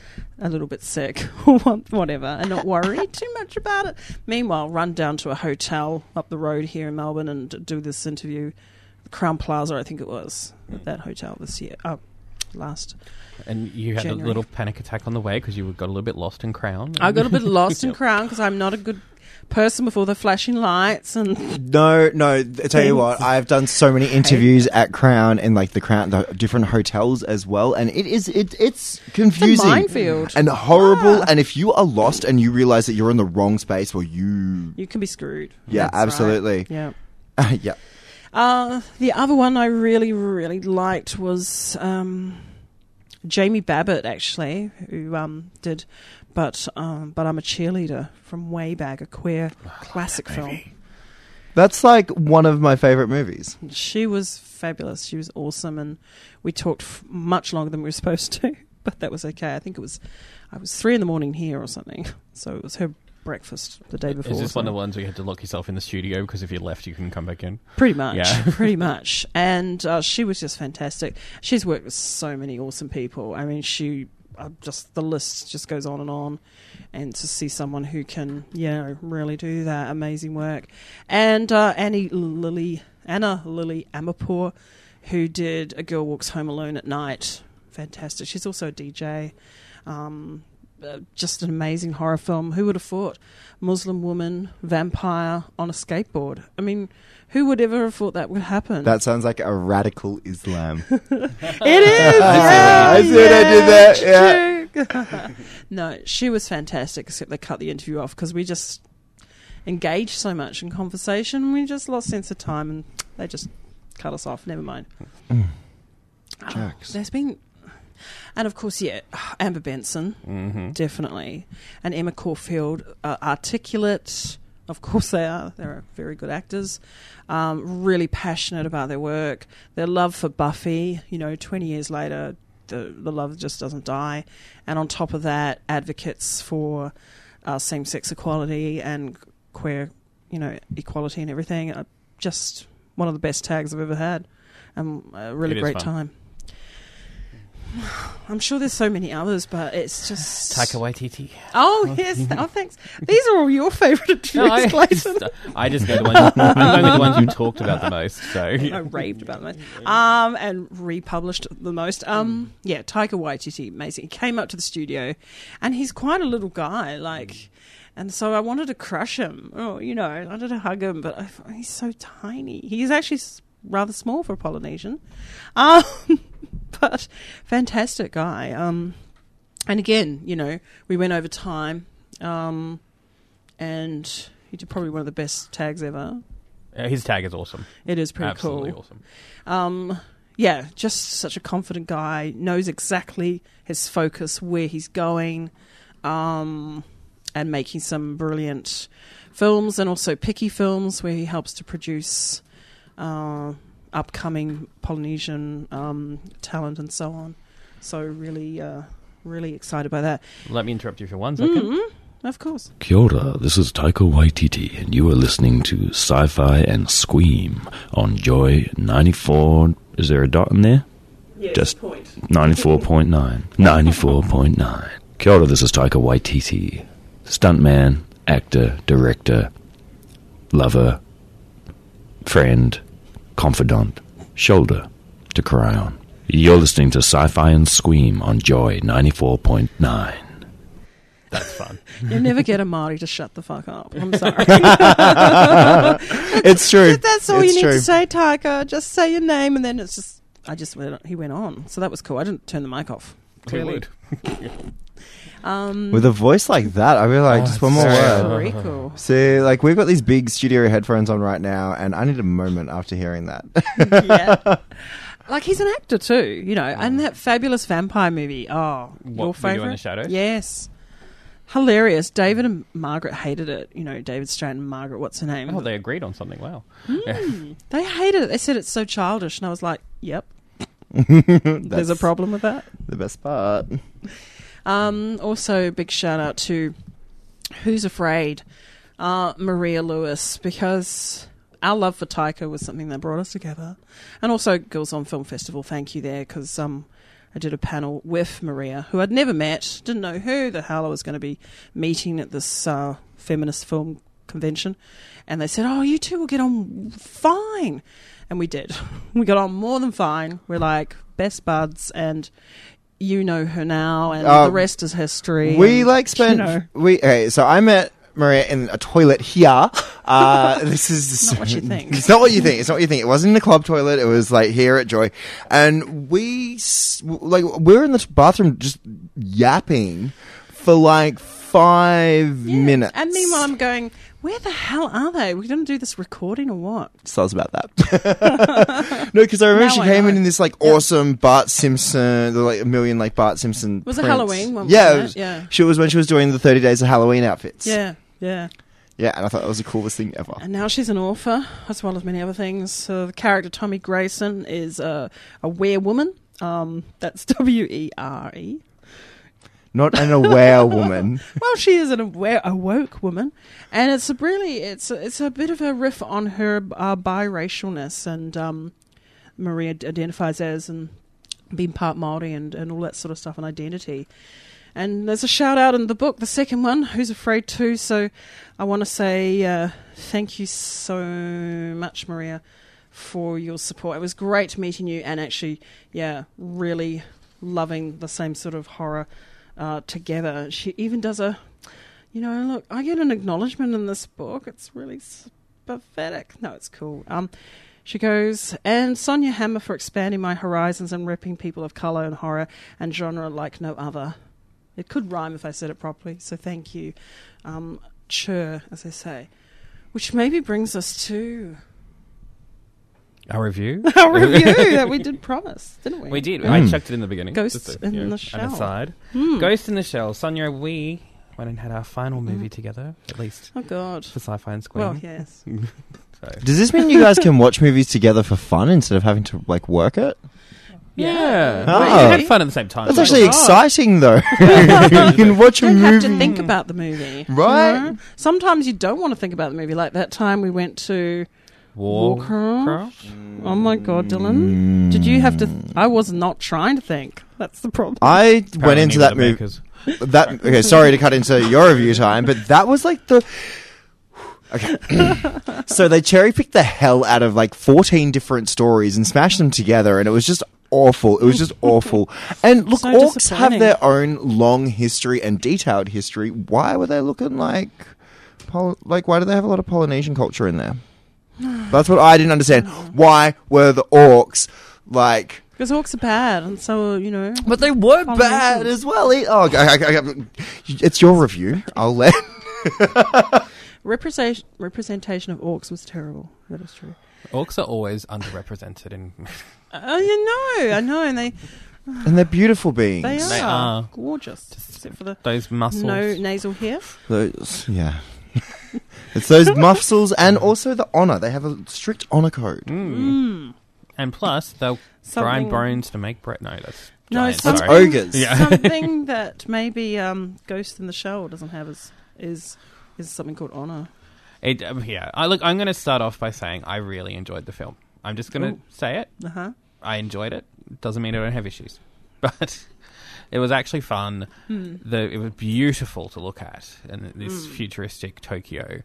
a little bit sick or whatever, and not worry too much about it. Meanwhile, run down to a hotel up the road here in Melbourne and do this interview. Crown Plaza, I think it was, at that hotel this year. Oh, last. And you had January. a little panic attack on the way because you got a little bit lost in Crown. I got a bit lost in Crown because I'm not a good person with all the flashing lights and No, no. I tell you what, I've done so many interviews at Crown and like the Crown, the different hotels as well, and it is it it's confusing, minefield. and horrible. Ah. And if you are lost and you realize that you're in the wrong space, well, you you can be screwed. yeah, That's right. absolutely, Yeah. uh, yeah. Uh, the other one I really, really liked was um, Jamie Babbitt, actually, who um, did But um, But I'm a Cheerleader from way back, a queer oh, classic film. That's like one of my favorite movies. She was fabulous. She was awesome, and we talked f- much longer than we were supposed to, but that was okay. I think it was, I was three in the morning here or something, so it was her breakfast the day before. Is this so. one of the ones where you had to lock yourself in the studio because if you left, you couldn't come back in? Pretty much, Yeah. pretty much. And uh, she was just fantastic. She's worked with so many awesome people. I mean, she uh, just the list just goes on and on. And to see someone who can, you know, really do that amazing work. And uh, Annie Lily, Anna Lily Amirpour, who did A Girl Walks Home Alone at Night. Fantastic. She's also a D J. Um, uh, just an amazing horror film. Who would have thought? Muslim woman, vampire on a skateboard. I mean, who would ever have thought that would happen? That sounds like a radical Islam. It is. Yeah, I see what I did there. Yeah. yeah. No, she was fantastic. Except they cut the interview off because we just engaged so much in conversation. We just lost sense of time, and they just cut us off. Never mind. Mm. Oh, Jacks. there's been, and of course, yeah, Amber Benson, Mm-hmm. definitely, and Emma Caulfield, uh, articulate. Of course they are. They're very good actors. Um, really passionate about their work. Their love for Buffy, you know, twenty years later, the, the love just doesn't die. And on top of that, advocates for uh, same-sex equality and queer, you know, equality and everything. Uh, just one of the best tags I've ever had. Um, a really It is great fun. time. I'm sure there's so many others, but it's just... Taika Waititi. Oh, yes. Oh, thanks. These are all your favourite interviews, No, I, Clayton. I just go the ones. I'm going with the ones you talked about the most. So I raved about the most. Um, and republished the most. Um, yeah, Taika Waititi, amazing. He came up to the studio, and he's quite a little guy, like... And so I wanted to crush him. Oh, you know, I wanted to hug him, but I, he's so tiny. He's actually s- rather small for a Polynesian. Um, but fantastic guy. Um, and again, you know, we went over time, um, and he did probably one of the best tags ever. uh, his tag is awesome. It is pretty Absolutely cool. awesome. Um, yeah, just such a confident guy. Knows exactly his focus, where he's going, um, and making some brilliant films, and also picky films where he helps to produce uh, upcoming Polynesian um, talent and so on. So really, uh, really excited by that. Let me interrupt you for one second. Mm-hmm. Of course. Kia ora, this is Taika Waititi, and you are listening to Sci-Fi and Squeam on Joy ninety-four. Is there a dot in there? Yes, Just point. ninety-four point nine. ninety-four point nine. Kia ora, this is Taika Waititi, stuntman, actor, director, lover, friend, confidant, shoulder to cry on. You're listening to Sci-Fi and Squeam on Joy ninety-four point nine. That's fun. You never get a Māori to shut the fuck up. I'm sorry. It's true. That's all It's you need true. to say, Taika. Just say your name, and then it's just. I just went. He went on, so that was cool. I didn't turn the mic off. Clearly. Um, With a voice like that, I feel like Oh, just one it's more so- word. very cool. See, like we've got these big studio headphones on right now, and I need a moment after hearing that. Yeah. Like, he's an actor too, you know, and that fabulous vampire movie. Oh, What, your We Do favourite? in the Shadows? Yes. Hilarious. David and Margaret hated it. You know, David Stratton and Margaret, what's her name? Oh, they agreed on something. Wow. They hated it. They said it's so childish. And I was like, yep. There's a That's problem with that. the best part. Um, also, big shout out to Who's Afraid? Uh, Maria Lewis, because our love for Taika was something that brought us together. And also Girls on Film Festival, thank you there, because um, I did a panel with Maria, who I'd never met, didn't know who the hell I was going to be meeting at this uh, feminist film convention. And they said, oh, you two will get on fine. And we did. We got on more than fine. We're like best buds, and you know her now, and Uh, the rest is history. We and, like spent you know, we okay. So I met Maria in a toilet here. Uh, this is Not what you think. It's not what you think. It's not what you think. It wasn't in a club toilet. It was like here at Joy, and we s- like we were in the bathroom just yapping for like five yeah. minutes. And meanwhile, I'm going, where the hell are they? We're going to do this recording or what? So I was about that. No, because I remember Now she I came know. in in this like awesome Bart Simpson, the, like a million like Bart Simpson. Was it prints. Halloween one, Yeah, wasn't it was, it? Yeah. She was when she was doing the thirty days of Halloween outfits. Yeah, yeah. yeah, and I thought that was the coolest thing ever. And now she's an author, as well as many other things. So the character Tommy Grayson is a, a werewoman. Um, that's W E R E. Not an aware woman. Well, she is an aware, awoke woman, and it's a really it's a, it's a bit of a riff on her uh, biracialness, and um, Maria d- identifies as and being part Māori and, and all that sort of stuff and identity. And there's a shout out in the book, the second one, Who's Afraid Too. So I want to say uh, thank you so much, Maria, for your support. It was great meeting you, and actually, yeah, really loving the same sort of horror uh, together. She even does a, you know, look, I get an acknowledgement in this book. It's really s- pathetic. No, it's cool. Um, she goes, and Sonia Hammer for expanding my horizons and repping people of colour and horror and genre like no other. It could rhyme if I said it properly, so thank you. Um, chur, as they say. Which maybe brings us to Our review? our review that we did promise, didn't we? We did. Mm. I chucked it in the beginning. Ghosts Just in you know, the An Shell. aside. Hmm. Ghost in the Shell. Sonia, we went and had our final movie together, at least Oh, God. for Sci-Fi and Squeam. Well, yes. So. Does this mean you guys can watch movies together for fun instead of having to like work it? Yeah. Oh. We had fun at the same time. That's Like, actually God. exciting, though. You can watch a You don't have movie. to think about the movie. Right. You know? Sometimes you don't want to think about the movie. Like that time we went to Warcraft. Warcraft. Oh, my God, Dylan. Did you have to... Th- I was not trying to think. That's the problem. I went into that movie. Because That okay. Sorry to cut into your review time, but that was like the. Okay. So they cherry picked the hell out of like fourteen different stories and smashed them together, and it was just awful. It was just awful. And look, So orcs have disappointing. their own long history and detailed history. Why were they looking like, Pol- like why do they have a lot of Polynesian culture in there? That's what I didn't understand. Why were the orcs like? Because orcs are bad, and so, you know... But they were Polynesians. bad as well. E- Oh, okay, okay, okay. It's your review. I'll let. Representation, representation of orcs was terrible. That is true. orcs are always underrepresented in. Oh, you know, I know, and they And they're beautiful beings. they are, They are. gorgeous, except for the Those muscles. no nasal hair. Those, yeah. It's those muscles and also the honor. They have a strict honor code. Mm. And plus, they'll Something- grind bones to make bread. No, that's No, giant, some- That's sorry. ogres. Yeah. Something that maybe um, Ghost in the Shell doesn't have is is is something called honor. It, um, yeah. I look. I'm going to start off by saying I really enjoyed the film. I'm just going Ooh. to say it. Uh huh. I enjoyed it. Doesn't mean I don't have issues, but it was actually fun. Hmm. The it was beautiful to look at in this futuristic Tokyo.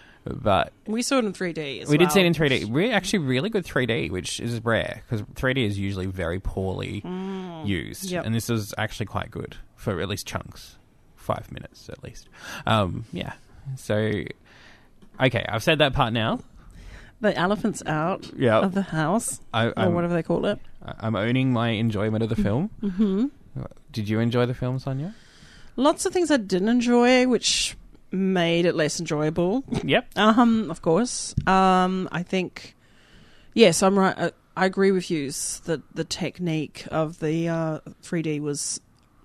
But We saw it in three D as we well. did see it in three D. We're actually really good three D, which is rare because three D is usually very poorly used, Yep. and this was actually quite good for at least chunks, five minutes at least. Um, yeah. So, okay, I've said that part now. The elephant's out Yeah. of the house, I, or I'm, whatever they call it. I'm owning my enjoyment of the film. Mm-hmm. Did you enjoy the film, Sonia? Lots of things I didn't enjoy, which made it less enjoyable. Yep. Um, of course. Um, I think, yes, I'm right. I, I agree with you that the technique of the uh, three D was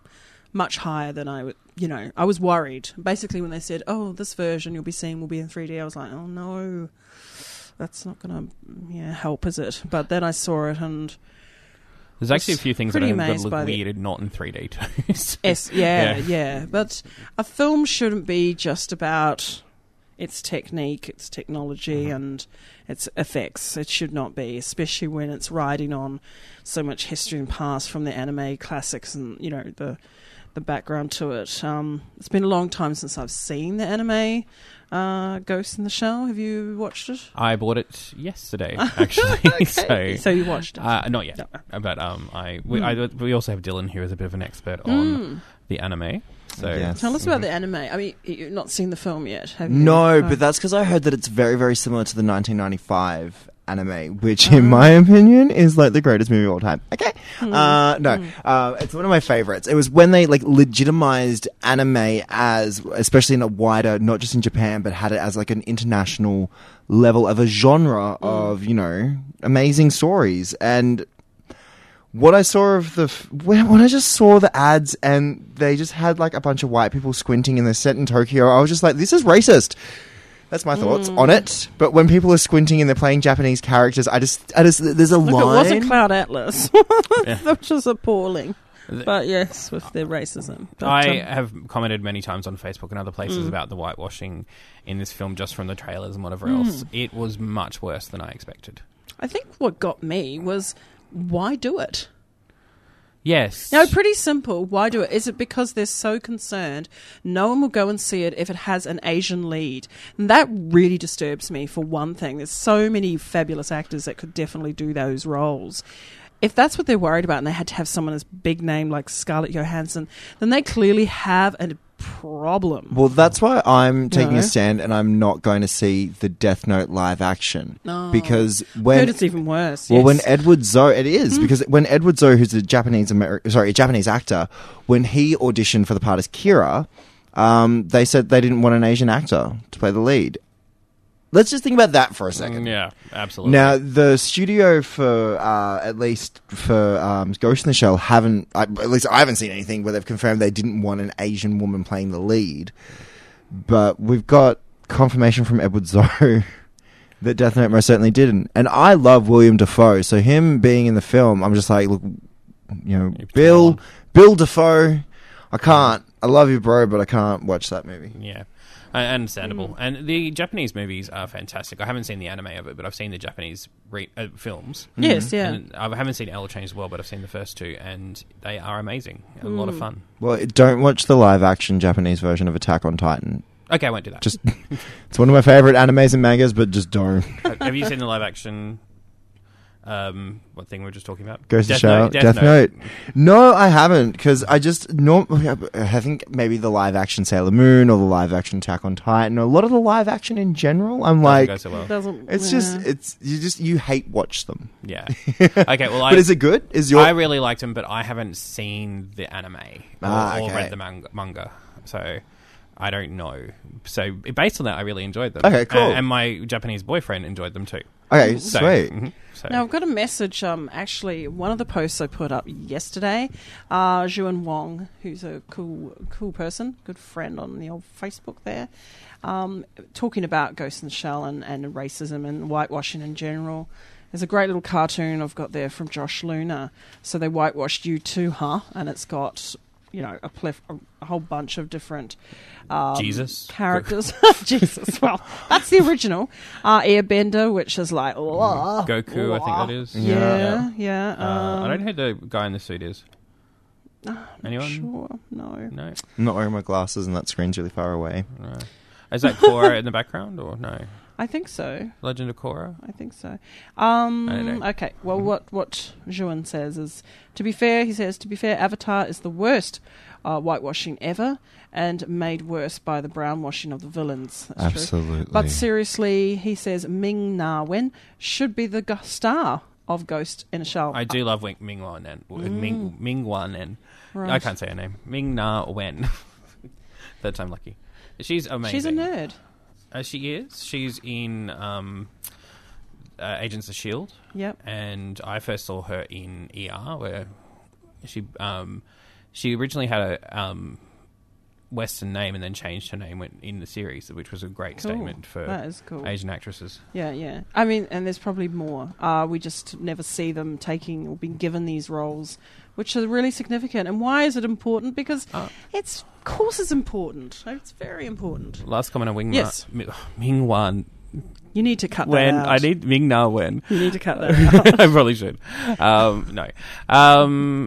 much higher than I would. You know, I was worried. Basically, when they said, "Oh, this version you'll be seeing will be in three D," I was like, "Oh no, that's not going to yeah help, is it?" But then I saw it and. There's actually a few things that, pretty are, that amazed look by the- weird and not in three D too. So- Yes, yeah, Yeah. yeah, But a film shouldn't be just about its technique, its technology, and its effects. It should not be, especially when it's riding on so much history and past from the anime classics and, you know, the the background to it. Um, it's been a long time since I've seen the anime uh, Ghost in the Shell. Have you watched it? I bought it yesterday, actually. so, So you watched it. uh, not yet, No. but um, I we, Hmm. I we also have Dylan here as a bit of an expert on Mm. the anime. So Yes. Tell us about the anime. I mean, you've not seen the film yet, have you? No, Oh. but that's because I heard that it's very, very similar to the nineteen ninety-five anime, which, in my opinion, is like the greatest movie of all time. Okay, uh, no, uh, it's one of my favorites. It was when they like legitimized anime as, especially in a wider, not just in Japan, but had it as like an international level of a genre of you know amazing stories. And what I saw of the f- when, when I just saw the ads and they just had like a bunch of white people squinting and they're set in Tokyo, I was just like, this is racist. That's my thoughts on it. But when people are squinting and they're playing Japanese characters, I just, I just, there's a Look, line. it wasn't Cloud Atlas, Yeah. which was appalling. But yes, with their racism. But, I um, have commented many times on Facebook and other places Mm. about the whitewashing in this film just from the trailers and whatever Mm. else. It was much worse than I expected. I think what got me was why do it? Yes. No, pretty simple. Why do it? Is it because they're so concerned no one will go and see it if it has an Asian lead? And that really disturbs me, for one thing. There's so many fabulous actors that could definitely do those roles. If that's what they're worried about and they had to have someone as big name like Scarlett Johansson, then they clearly have a problem. Well, that's why I'm taking No. a stand and I'm not going to see the Death Note live action. No. Because I when heard it's even worse. Well, yes. when Edward Zoe, it is because when Edward Zoe, who's a Japanese Ameri- sorry, a Japanese actor, when he auditioned for the part as Kira, um, they said they didn't want an Asian actor to play the lead. Let's just think about that for a second. Mm, Yeah, absolutely. Now, the studio for, uh, at least for um, Ghost in the Shell, haven't, I, at least I haven't seen anything where they've confirmed they didn't want an Asian woman playing the lead. But we've got confirmation from Edward Zoe that Death Note most certainly didn't. And I love William Dafoe, so him being in the film, I'm just like, look, you know, You've Bill, torn. Bill Dafoe, I can't. I love you, bro, but I can't watch that movie. Yeah. Uh, understandable. Mm. And the Japanese movies are fantastic. I haven't seen the anime of it, but I've seen the Japanese re- uh, films. Yes, yeah. And I haven't seen L Change as well, but I've seen the first two, and they are amazing. A lot Mm. of fun. Well, don't watch the live-action Japanese version of Attack on Titan. Okay, I won't do that. Just, it's one of my favorite animes and mangas, but just don't. Have you seen the live action? Um, what thing we were just talking about? Goes to Death show Note, Death, Note. No, I haven't because I just normally I think maybe the live action Sailor Moon or the live action Attack on Titan or a lot of the live action in general. I'm Doesn't like, go so well. Doesn't, it's yeah. just it's you just you hate watch them. Yeah. Okay. Well, I, But is it good? Is your I really liked them, but I haven't seen the anime or, Ah, or okay. read the manga, manga, so I don't know. So based on that, I really enjoyed them. Okay, cool. And, and my Japanese boyfriend enjoyed them too. okay? So, Sweet. mhm, so. Now, I've got a message, um, actually, one of the posts I put up yesterday, uh, Zhuan Wong, who's a cool cool person, good friend on the old Facebook there, um, talking about Ghost in the Shell and, and racism and whitewashing in general. there's a great little cartoon I've got there from Josh Luna. So they whitewashed You Too, Huh? And it's got, you know, a, pleth- a whole bunch of different um, Jesus characters. Jesus, well, that's the original. Uh, Airbender, which is like... Oh, Goku, oh, I think that is. Yeah, yeah. Uh, um, I don't know who the guy in the suit is. Anyone? Sure, no. No. I'm not wearing my glasses and that screen's really far away. No. Is that Korra in the background or no? I think so. Legend of Korra? I think so. Um, I don't know. Okay, well, what, what Zhuan says is, to be fair, he says, to be fair, Avatar is the worst uh, whitewashing ever and made worse by the brownwashing of the villains. That's Absolutely. true. But seriously, he says Ming Na Wen should be the gu- star of Ghost in a Shell. I do love Wing, Ming Wan and Ming Ming Wan and Right. I can't say her name. Ming Na Wen. Third time lucky. She's amazing. She's a nerd. Uh, she is. She's in um, uh, Agents of Shield. Yep. And I first saw her in E R, where she um, she originally had a um, Western name and then changed her name in the series, which was a great Cool. statement for That is cool. Asian actresses. Yeah, yeah. I mean, and there's probably more. Uh, we just never see them taking or being given these roles, which are really significant. And why is it important? Because Oh. it's, of course, it's important. It's very important. Last comment on Wing Yes. Ma- Ming Wan You need to cut Wen. that out. I need Ming Na Wen. You need to cut that out. I probably should. Um, no. Um,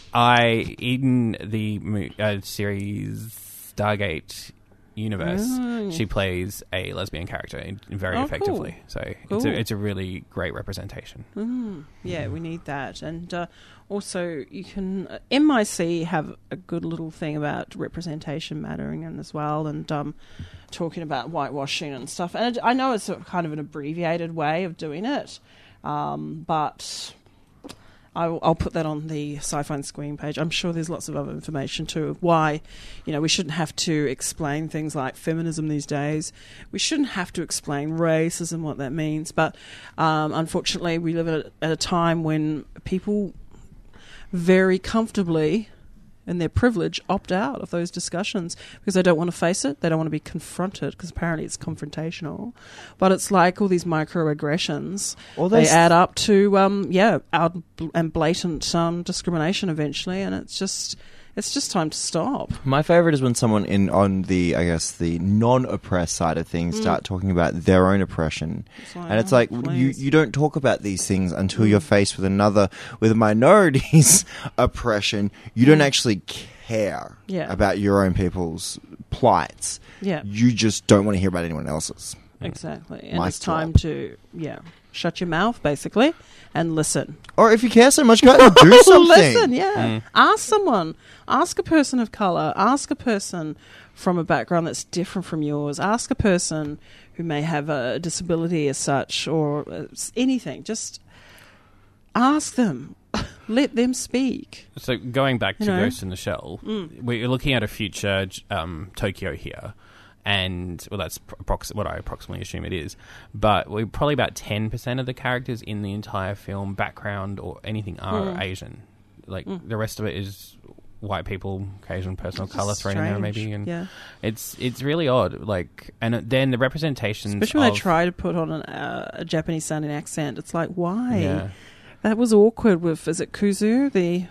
I in the mo- uh, series Stargate universe, Mm. she plays a lesbian character in, very Oh, effectively. cool. So it's Cool. a it's a really great representation. Mm, yeah, we need that. And uh, also, you can... Uh, M I C have a good little thing about representation mattering and as well, and um, talking about whitewashing and stuff. And I know it's a, kind of an abbreviated way of doing it, um, but... I'll, I'll put that on the Sci-Fi and Screen page. I'm sure there's lots of other information too of why, you know, we shouldn't have to explain things like feminism these days. We shouldn't have to explain racism, what that means. But um, unfortunately, we live at a, at a time when people very comfortably, in their privilege, opt out of those discussions because they don't want to face it. They don't want to be confronted because apparently it's confrontational. But it's like all these microaggressions. All They those- add up to, um, yeah, out and blatant um, discrimination eventually, and it's just, it's just time to stop. My favorite is when someone in on the, I guess, the non-oppressed side of things start talking about their own oppression, It's like, and it's oh, like you please. you don't talk about these things until you're faced with another with a minority's oppression. You don't actually care Yeah. about your own people's plights. Yeah. You just don't want to hear about anyone else's. Exactly. And My it's time job. to, yeah, shut your mouth, basically, and listen. Or if you care so much, go out and do something. Listen, yeah. Ask someone. Ask a person of colour. Ask a person from a background that's different from yours. Ask a person who may have a disability as such or uh, anything. Just ask them. Let them speak. So going back to You know? Ghost in the Shell, we're looking at a future um, Tokyo here. And, well, that's approx- what I approximately assume it is. But we're probably about ten percent of the characters in the entire film, background or anything, are Asian. Like, the rest of it is white people, Asian person of It's colour thrown in there strange, maybe. And yeah. it's it's really odd. Like, and then the representations Especially when of... they try to put on an, uh, a Japanese sounding accent. It's like, why? Yeah. That was awkward with, is it Kuzu? The...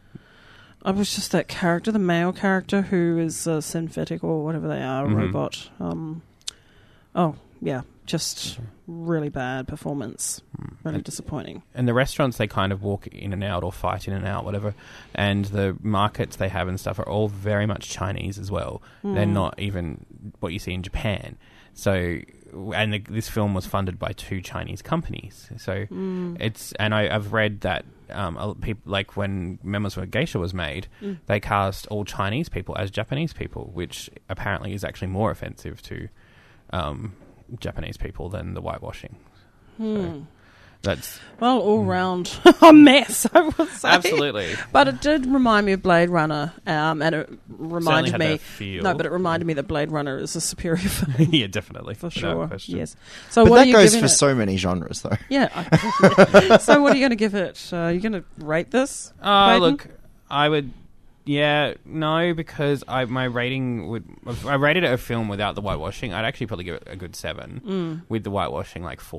I was just that character, the male character who is uh, synthetic or whatever they are, a Mhm. robot. Um, oh, yeah, just really bad performance. Really And- disappointing. And the restaurants, they kind of walk in and out or fight in and out, whatever. And the markets they have and stuff are all very much Chinese as well. They're not even what you see in Japan. So, and the, this film was funded by two Chinese companies. So it's, and I, I've read that um, a- people like when Memoirs of a Geisha was made, they cast all Chinese people as Japanese people, which apparently is actually more offensive to um, Japanese people than the whitewashing. So that's Well, all round a mess, I would say. absolutely. But it did remind me of Blade Runner, um, and it reminded had me. that feel. No, but it reminded me that Blade Runner is a superior film Yeah, definitely. for No sure. question. Yes. So But what that are you goes giving for it? so many genres, though. Yeah. I- so what are you going to give it? Uh, are you going to rate this? Oh, Clayton? look, I would... Yeah, no, because I my rating would... If I rated it a film without the whitewashing, I'd actually probably give it a good seven. With the whitewashing, like four.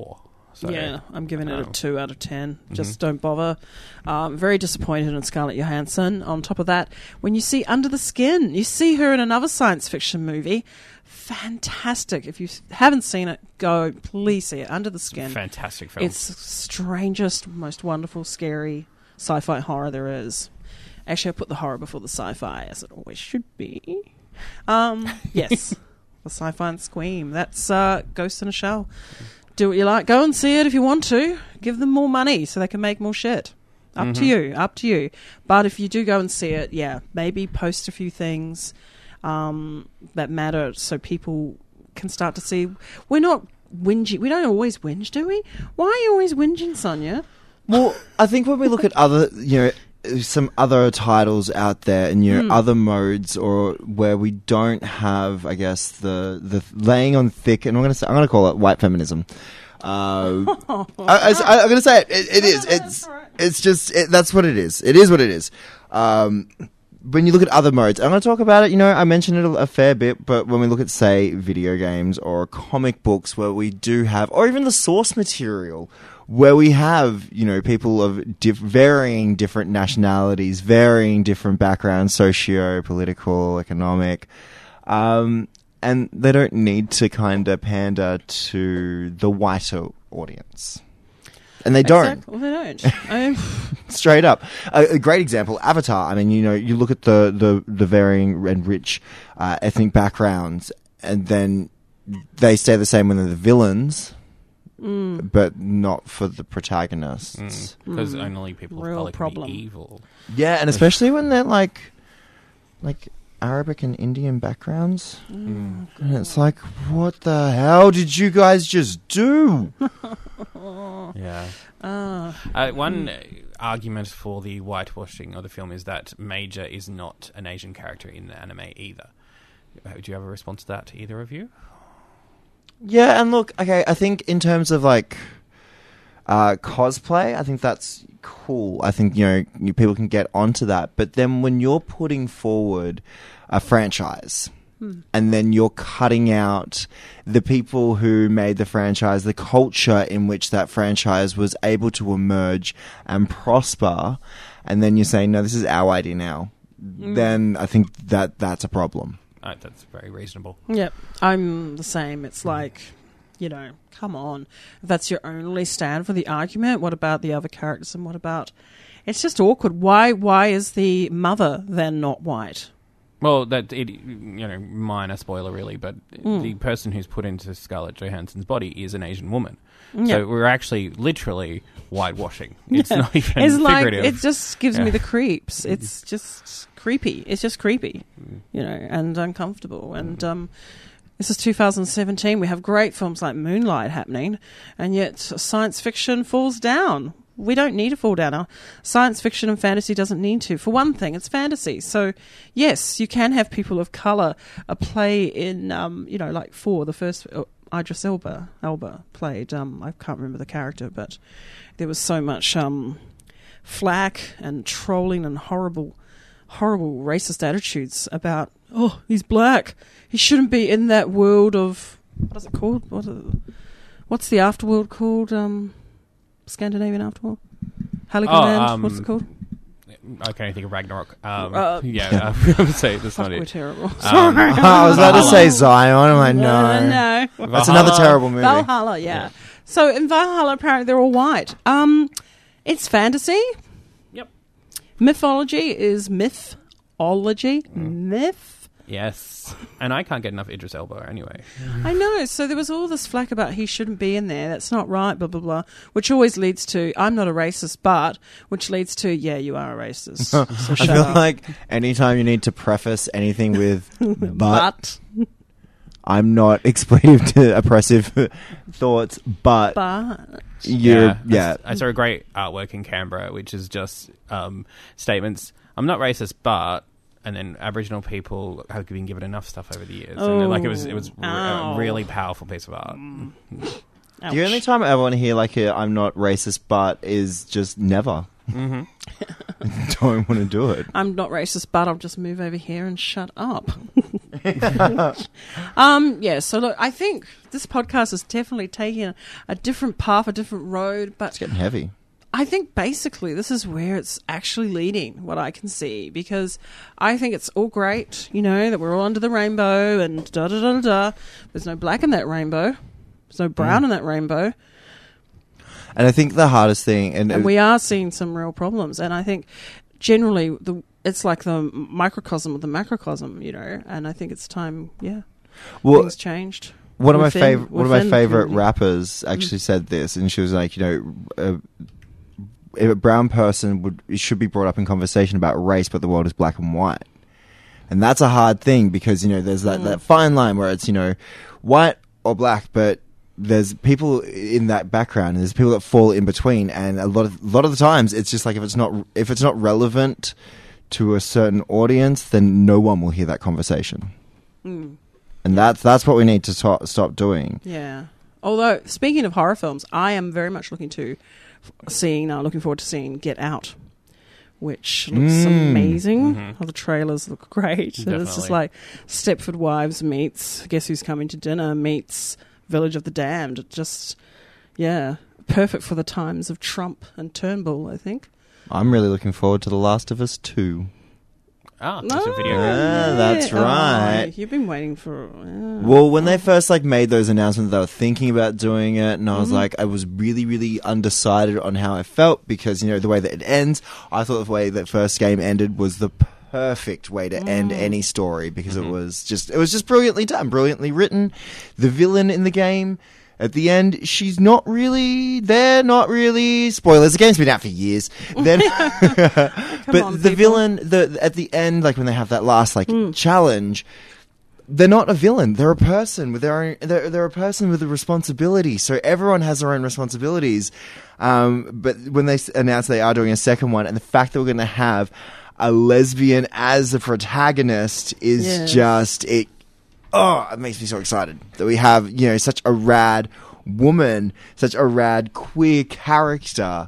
So, yeah, I'm giving it a um, two out of ten. Just mhm. don't bother. Um, very disappointed in Scarlett Johansson. On top of that, when you see Under the Skin, you see her in another science fiction movie. Fantastic. If you haven't seen it, go. Please see it. Under the Skin. Fantastic film. It's the strangest, most wonderful, scary sci-fi horror there is. Actually, I put the horror before the sci-fi, as it always should be. Um, yes, the sci-fi and Scream. That's uh, Ghost in a Shell. Do what you like. Go and see it if you want to. Give them more money so they can make more shit. Up Mm-hmm. to you. Up to you. But if you do go and see it, yeah, maybe post a few things um, that matter so people can start to see. We're not whingy. We don't always whinge, do we? Why are you always whinging, Sonia? Well, I think when we look at other, you know, some other titles out there and, you know, Mm. other modes or where we don't have, I guess, the, the laying on thick, and I'm going to say, I'm going to call it white feminism. Uh, I, I, I'm going to say it. It, it is. It's, it's just, it, that's what it is. It is what it is. Um, when you look at other modes, I'm going to talk about it, you know, I mentioned it a, a fair bit, but when we look at, say, video games or comic books where we do have, or even the source material, where we have, you know, people of diff- varying different nationalities, varying different backgrounds, socio-political, economic, um, and they don't need to kind of pander to the whiter audience. And they don't. Exactly. Well, they don't. I, Straight up. A, a great example, Avatar. I mean, you know, you look at the, the, the varying and rich uh, ethnic backgrounds, and then they stay the same when they're the villains, mm, but not for the protagonists. Because Mm. only people of Real color problem. can be evil. Yeah, and especially when they're like, like Arabic and Indian backgrounds. Mm. And it's like, what the hell did you guys just do? Yeah. ah, Uh, one uh, argument for the whitewashing of the film is that Major is not an Asian character in the anime either. Uh, Do you have a response to that, either of you? Yeah, and look, okay, I think in terms of like uh, cosplay, I think that's cool. I think, you know, you, people can get onto that. But then when you're putting forward a franchise, and then you're cutting out the people who made the franchise, the culture in which that franchise was able to emerge and prosper, and then you're saying, no, this is our idea now, then I think that that's a problem. Uh, that's very reasonable. yep. I'm the same. It's like, you know, come on. If that's your only stand for the argument, what about the other characters and what about... It's just awkward. Why Why is the mother then not white? Well, that it, you know, minor spoiler really, but Mm. the person who's put into Scarlett Johansson's body is an Asian woman. Yeah. So we're actually literally whitewashing. It's Yeah. not even It's like, figurative. it just gives Yeah. me the creeps. It's just creepy. It's just creepy, Mm. you know, and uncomfortable. And um, this is two thousand seventeen. We have great films like Moonlight happening, and yet science fiction falls down. We don't need to fall down. Our science fiction and fantasy doesn't need to. For one thing, it's fantasy. So, yes, you can have people of colour uh, play in, um, you know, like for the first... Uh, Idris Elba, Elba played, um, I can't remember the character, but there was so much um, flack and trolling and horrible, horrible racist attitudes about, oh, he's black. He shouldn't be in that world of, what is it called? What is it, what's the afterworld called? Um, Scandinavian afterworld? Heligoland? Oh, um, what's it called? I can only think of Ragnarok. Um, Uh, yeah, I would say that's Fuck, not we're it. terrible. Um, I was about to say Zion. I'm like, no. no. That's another Valhalla. terrible movie. Valhalla, yeah. So in Valhalla, apparently they're all white. Um, it's fantasy. Yep. Mythology is mythology. Myth. Yes. And I can't get enough Idris Elba anyway. I know. So there was all this flack about he shouldn't be in there. That's not right. Blah blah blah. Which always leads to I'm not a racist, but which leads to yeah, you are a racist. So I shut feel up. like anytime you need to preface anything with but, but I'm not expletive to oppressive thoughts, but, but you're, yeah. yeah. I saw a great artwork in Canberra, which is just um, statements. I'm not racist, but... And then Aboriginal people have been given enough stuff over the years. Oh. And like it was it was re- a Ow. really powerful piece of art. ouch. The only time I ever want to hear like a I'm not racist, but is just never. Mm-hmm. Don't want to do it. I'm not racist, but I'll just move over here and shut up. um, yeah, so look, I think this podcast is definitely taking a, a different path, a different road, but It's getting heavy. I think basically this is where it's actually leading, what I can see, because I think it's all great, you know, that we're all under the rainbow and da da da da da. There's no black in that rainbow. There's no brown Mm. in that rainbow. And I think the hardest thing, and, And we are seeing some real problems. And I think generally the it's like the microcosm of the macrocosm, you know, and I think it's time, yeah, well, things changed. one of my within- favorite one of my within the favorite community. rappers actually said this, and she was like, you know, uh, if a brown person would it should be brought up in conversation about race, but the world is black and white, and that's a hard thing because you know there's that, Mm. that fine line where it's you know white or black, but there's people in that background, and there's people that fall in between, and a lot of a lot of the times it's just like if it's not if it's not relevant to a certain audience, then no one will hear that conversation. Mm. And that's that's what we need to to- stop doing. Yeah. Although, speaking of horror films, I am very much looking to seeing, uh, looking forward to seeing Get Out, which looks Mm. amazing. Mhm. Oh, the trailers look great. And it's just Definitely. like Stepford Wives meets Guess Who's Coming to Dinner meets Village of the Damned. It just, yeah, perfect for the times of Trump and Turnbull, I think. I'm really looking forward to The Last of Us two. Ah, there's a video. Yeah, yeah. that's Oh, right. you've been waiting for... Yeah. Well, when they first like made those announcements, they were thinking about doing it, and I was Mhm. like, I was really, really undecided on how I felt because you know the way that it ends. I thought the way that first game ended was the perfect way to end Mm. any story because Mhm. it was just it was just brilliantly done, brilliantly written. The villain in the game. At the end, she's not really there, not really. Spoilers, the game's been out for years. Then, but on, the people. villain, the at the end, like when they have that last like Mm. challenge, they're not a villain. They're a person with their own. They're, they're a person with a responsibility. So everyone has their own responsibilities. Um, but when they s- announced they are doing a second one, and the fact that we're going to have a lesbian as the protagonist is Yes. just it. Oh, it makes me so excited that we have, you know, such a rad woman, such a rad queer character.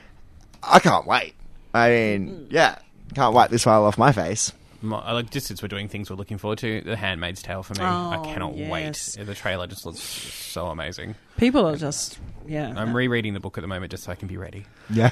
I can't wait. I mean, yeah, can't wipe this smile off my face. My, I like just since we're doing things we're looking forward to, The Handmaid's Tale for me. I Oh, cannot yes. wait. The trailer just looks so amazing. People are just, yeah. I'm rereading the book at the moment just so I can be ready. Yeah.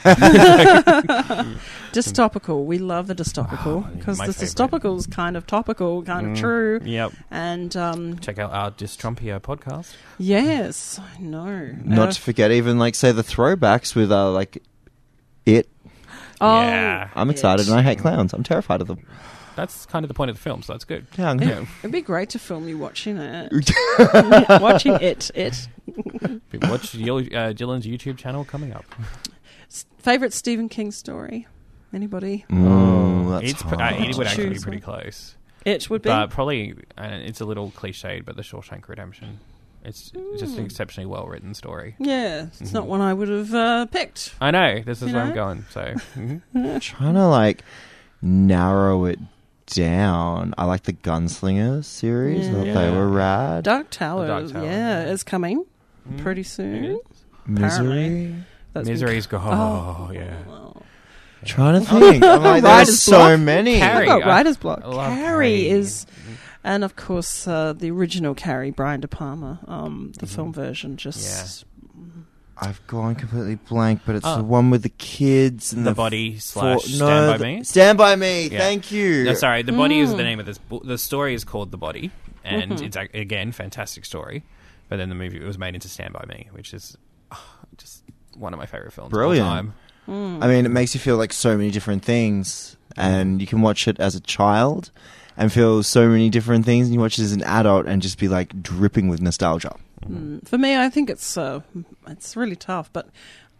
Dystopical. We love the dystopical Oh, because my the favourite. dystopical is kind of topical, kind Mm, of true. Yep. And um, Check out our Dystrumpia podcast. yes, I know. Not Uh, to forget, even like say the throwbacks with uh, like it. oh, Yeah. I'm excited, and I hate clowns. I'm terrified of them. That's kind of the point of the film, so that's good. Yeah, I'm Yeah. It'd be great to film you watching it. watching it. It. Watch Gil- uh, Dylan's YouTube channel coming up. S- Favorite Stephen King story? Anybody? Mm, that's it's, pr- uh, hard. it would actually be Choose pretty one. close. It would be. But probably, uh, it's a little cliched, but The Shawshank Redemption. It's just an exceptionally well written story. yeah, it's Mhm. not one I would have uh, picked. I know, this is You where know? I'm going, so. mhm. Trying to like narrow it down. I like the Gunslinger series. I thought they Yeah. were rad. Dark Tower, Dark Tower, yeah, yeah. is coming Mm, pretty it soon. is. Misery. That's been- Misery's go. Oh, Oh, yeah. well. Trying to think. I'm like, there's Writer's so block. many. Carrie. I've got I- writer's block. I love Carrie Carrie. is, and of course uh, the original Carrie, Brian De Palma, um, the Mhm. film version. Just I've gone completely blank, but it's Oh. the one with the kids and The the, Body four- slash Stand no, By the- Me. Stand by Me. Yeah. Thank you. No, sorry, The Body is the Mm. name of this book. The story is called The Body, and Mhm. it's, a- again, fantastic story. But then the movie it was made into Stand By Me, which is oh, just one of my favourite films Brilliant. of all time. mm. I mean, it makes you feel like so many different things, and you can watch it as a child and feel so many different things, and you watch it as an adult and just be like dripping with nostalgia. Mm. For me, I think it's uh, it's really tough. But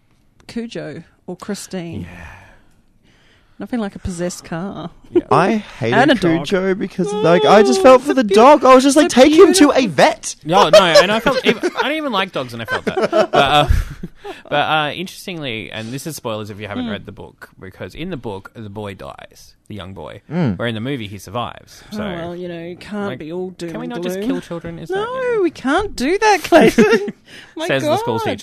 Cujo or Christine, Yeah. nothing like a possessed car. Yeah. I hated And a dog. Cujo because Oh, like I just felt for the the beau- dog. I was just like, the take him to a beautiful- vet. No, no, and I felt even, I didn't even like dogs, and I felt that. But, uh, but uh, interestingly, and this is spoilers if you haven't Mm. read the book, because in the book the boy dies, the young boy, Mm. where in the movie he survives. So oh, well, you know, you can't like, be all doom can we and not gloom. just kill children? Is No, that, you we can't do that, Clayton. My Says the school God. teacher.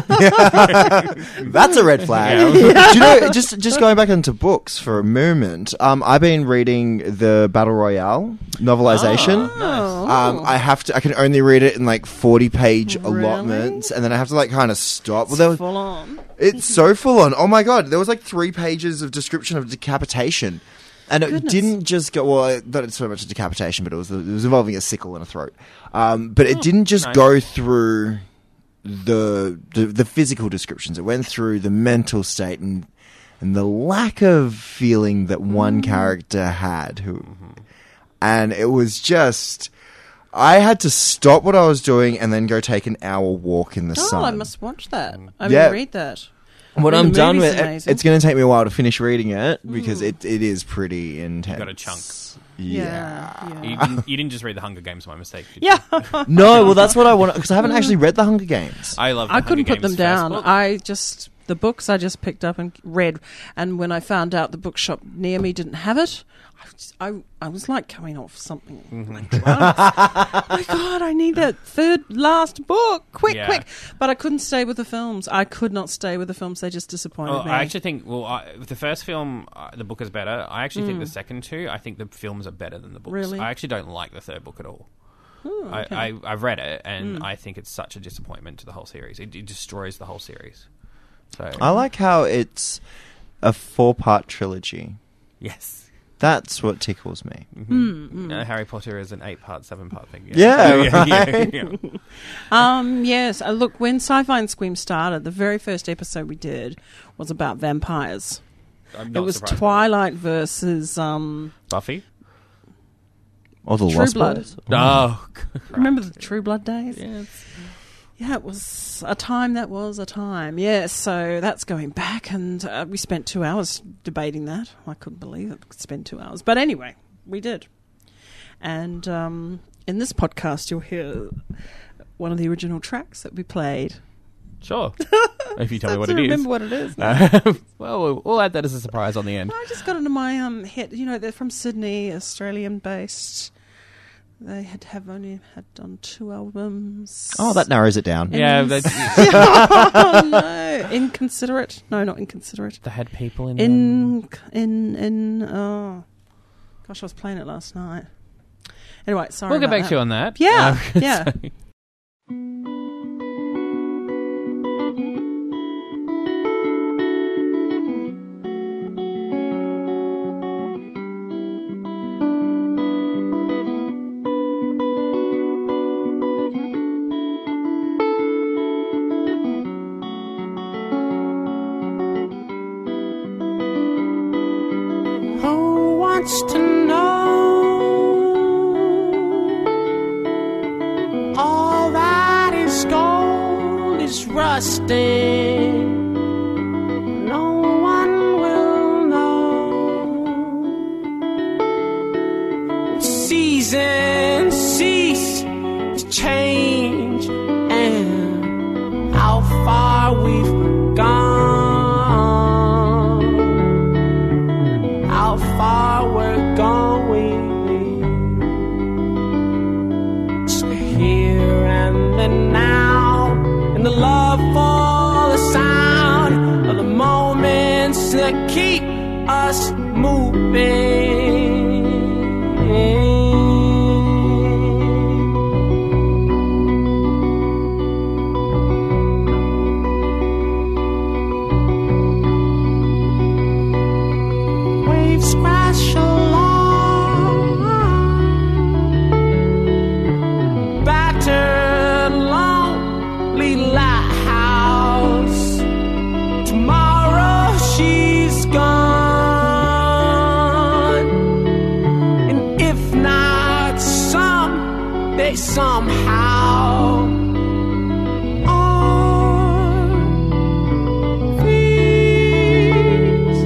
That's a red flag. Yeah. Do you know? Just just going back into books for a moment. Um, I've been reading the Battle Royale novelization. Oh. Um, I have to. I can only read it in like forty-page Really? allotments, and then I have to like kind of stop. Well, there was, Full on. it's so full on. Oh my god, there was like three pages of description of decapitation, and it Goodness. didn't just go. Well, not so much a decapitation, but it was it was involving a sickle and a throat. Um, but it didn't just nice. go through the, the the physical descriptions. It went through the mental state and and the lack of feeling that one character had. Who, and it was just. I had to stop what I was doing and then go take an hour walk in the Oh, sun. I must watch that. I Yeah. mean, read that. When I I'm mean, the done movie's with it, amazing. it's going to take me a while to finish reading it because it, it is pretty intense. got a chunk. Yeah. Yeah. yeah. You didn't, you didn't just read The Hunger Games, my mistake. Did you? Yeah. No, well, that's what I want because I haven't actually read The Hunger Games. I love. The I couldn't Hunger put them Games first down. book. I just the books I just picked up and read, and when I found out the bookshop near me didn't have it, I was, I, I was like coming off something Mm-hmm. like drugs. Oh my God, I need that third last book, quick, Yeah. quick! But I couldn't stay with the films. I could not stay with the films. They just disappointed Well, me. I actually think. Well, I, the first film, uh, the book is better. I actually think Mm. the second two. I think the films are better than the books. Really? I actually don't like the third book at all. Oh, okay. I, I I've read it, and Mm. I think it's such a disappointment to the whole series. It, it destroys the whole series. So I like how it's a four-part trilogy. yes, That's what tickles me. Mm, Uh, Harry Potter is an eight-part, seven-part thing. Yeah, yeah, yeah, right. yeah. Um, yes. Uh, look, when Sci-Fi and Scream started, the very first episode we did was about vampires. I'm It not was surprised. Twilight versus um, Buffy. Or the True Lost Blood. Boys. Oh, Remember the True Blood days? yeah. Yeah, it was a time that was a time. Yes, so that's going back, and uh, we spent two hours debating that. I couldn't believe it. We could spend two hours. But anyway, we did. And um, in this podcast, you'll hear one of the original tracks that we played. Sure. If you tell me Don't what it is. remember what it is. Uh, well, we'll we'll add that as a surprise on the end. I just got into my um, head. You know, they're from Sydney, Australian-based. They had have only had done two albums. Oh, that narrows it down. Yeah, And- that's, oh no, inconsiderate. No, not inconsiderate. they had people in. them. In in in. Oh, gosh, I was playing it last night. Anyway, sorry. We'll get about back that. to you on that. Yeah, Um, yeah. so- Who wants to know all that is gold is rusting? No one will know. Seasons cease to change, and how far we've gone. How far we're going. It's the here and the now, and the love for the sound of the moments that keep us moving. Waves crash along, battered, lonely lighthouse. Tomorrow she's gone, and if not someday, somehow. On these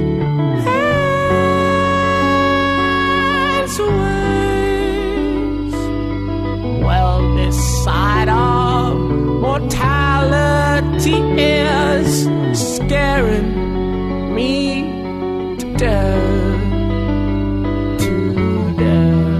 hands ways, well, this side of mortality is scaring me to death, to death.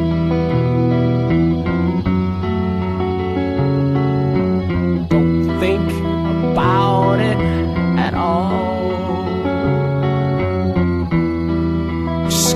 Don't think about it at all. Just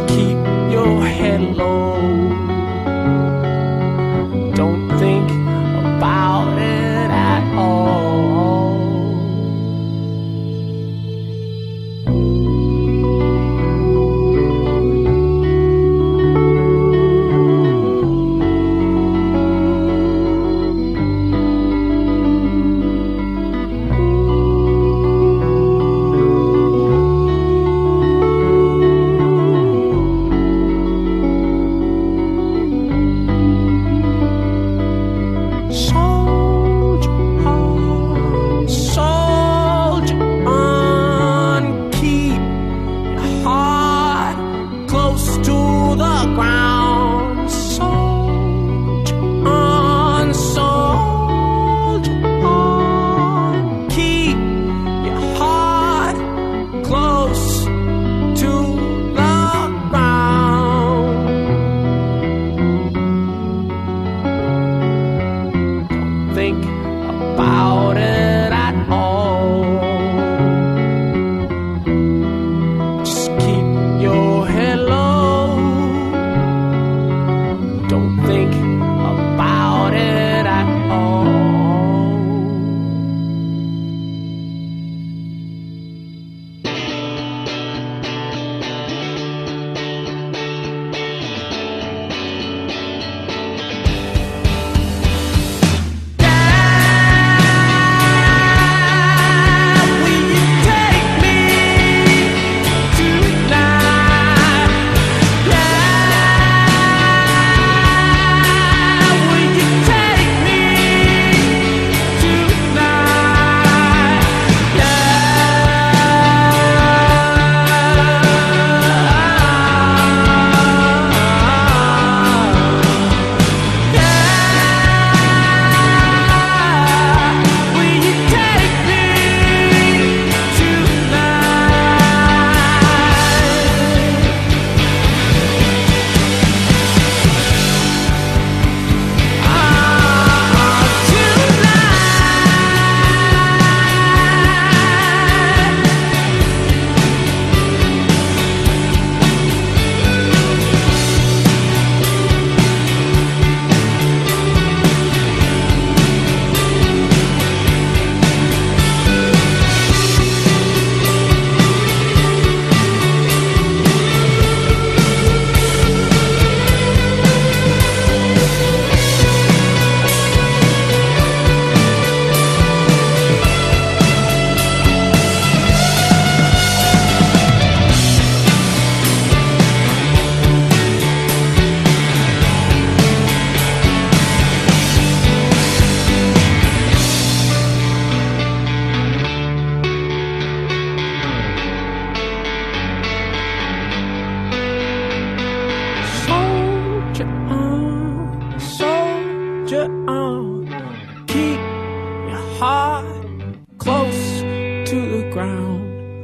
heart close to the ground.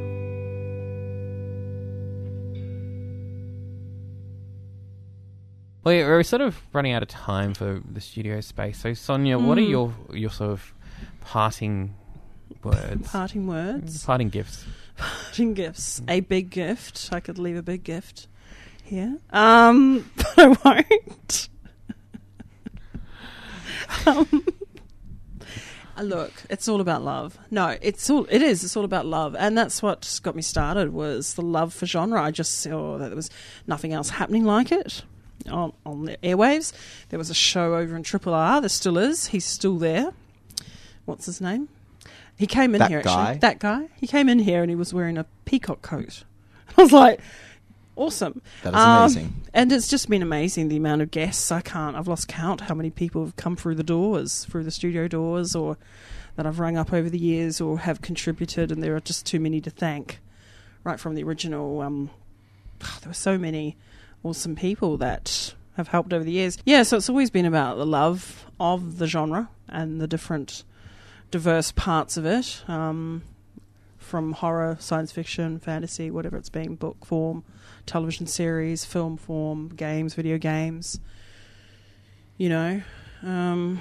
Well, yeah, we're sort of running out of time for the studio space. So, Sonia, mm. what are your your sort of parting words? Parting words? Parting gifts. Parting gifts. A big gift. I could leave a big gift here. Um, but I won't. um, look, it's all about love. No, it's all. It is. It's all about love, and that's what got me started. Was the love for genre. I just saw that there was nothing else happening like it on, on the airwaves. There was a show over in Triple R. There still is. He's still there. What's his name? He came in that here. Guy? Actually, that guy. He came in here and he was wearing a peacock coat. I was like, awesome. That is um, amazing. And it's just been amazing, the amount of guests. I can't, I've lost count how many people have come through the doors, through the studio doors, or that I've rung up over the years or have contributed, and there are just too many to thank. Right from the original, um, oh, there were so many awesome people that have helped over the years. Yeah, so it's always been about the love of the genre and the different diverse parts of it, um, from horror, science fiction, fantasy, whatever it's been, book form, television series, film form, games, video games, you know, um,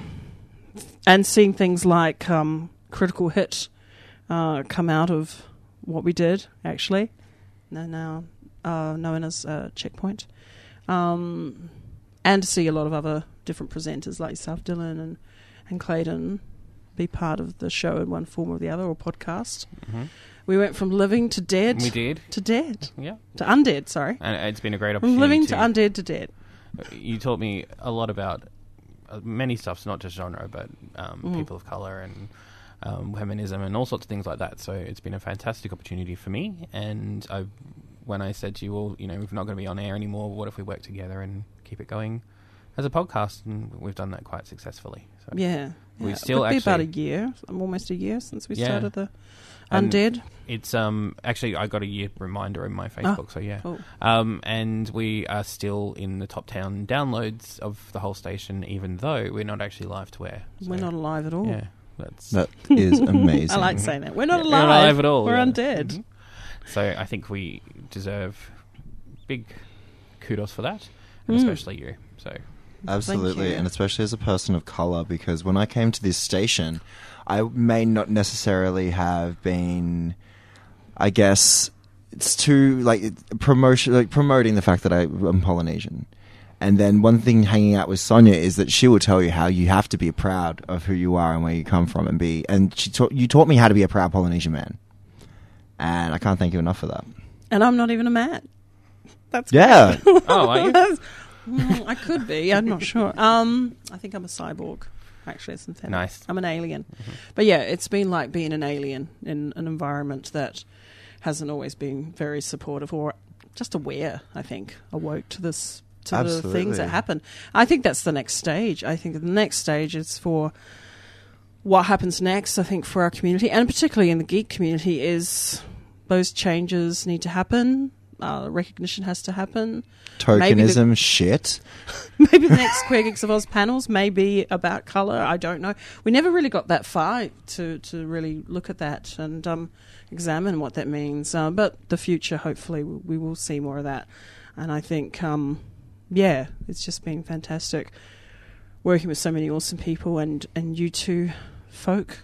and seeing things like um, Critical Hit uh, come out of what we did, actually, now, now uh, known as uh, Checkpoint, um, and to see a lot of other different presenters like yourself, Dylan, and, and Clayton, be part of the show in one form or the other, or podcast. Mm-hmm. We went from living to dead. We did. To dead. Yeah. To undead, sorry. And it's been a great opportunity. From living to, to undead to dead. You taught me a lot about uh, many stuffs, not just genre, but um, Mm. people of colour and um, feminism and all sorts of things like that. So it's been a fantastic opportunity for me. And I, when I said to you all, you know, we're not going to be on air anymore, what if we work together and keep it going as a podcast? And we've done that quite successfully. So Yeah. we yeah. still It'll be actually about a year, almost a year since we Yeah. started the And Undead. It's um actually I got a year reminder in my Facebook, so yeah. Cool. Um, and we are still in the top ten downloads of the whole station, even though we're not actually live to air. So, We're not alive at all. Yeah, that's That is amazing. I like saying that. We're not Yeah, we're alive. not alive at all. We're yeah. undead. Mhm. So I think we deserve big kudos for that, and Mm. especially you. So Absolutely, you. and especially as a person of colour, because when I came to this station, I may not necessarily have been, I guess, it's too like it- promotion, like promoting the fact that I, I'm Polynesian. And then one thing hanging out with Sonia is that she will tell you how you have to be proud of who you are and where you come from, and be. And she taught you taught me how to be a proud Polynesian man, and I can't thank you enough for that. And I'm not even a man. That's Yeah. oh, are you? That's- Mm, I could be. I'm not sure. Um, I think I'm a cyborg. Actually, it's synthetic. Nice. I'm an alien. Mm-hmm. But yeah, it's been like being an alien in an environment that hasn't always been very supportive or just aware, I think, awoke to this to Absolutely. the things that happen. I think that's the next stage. I think the next stage is for what happens next, I think, for our community, and particularly in the geek community, is those changes need to happen. Uh, recognition has to happen. Tokenism the- shit. Maybe the next Queer Geeks of Oz panels may be about colour. I don't know. We never really got that far to, to really look at that and um, examine what that means. Uh, but the future, hopefully, we, we will see more of that. And I think, um, yeah, it's just been fantastic working with so many awesome people, and, and you two folk,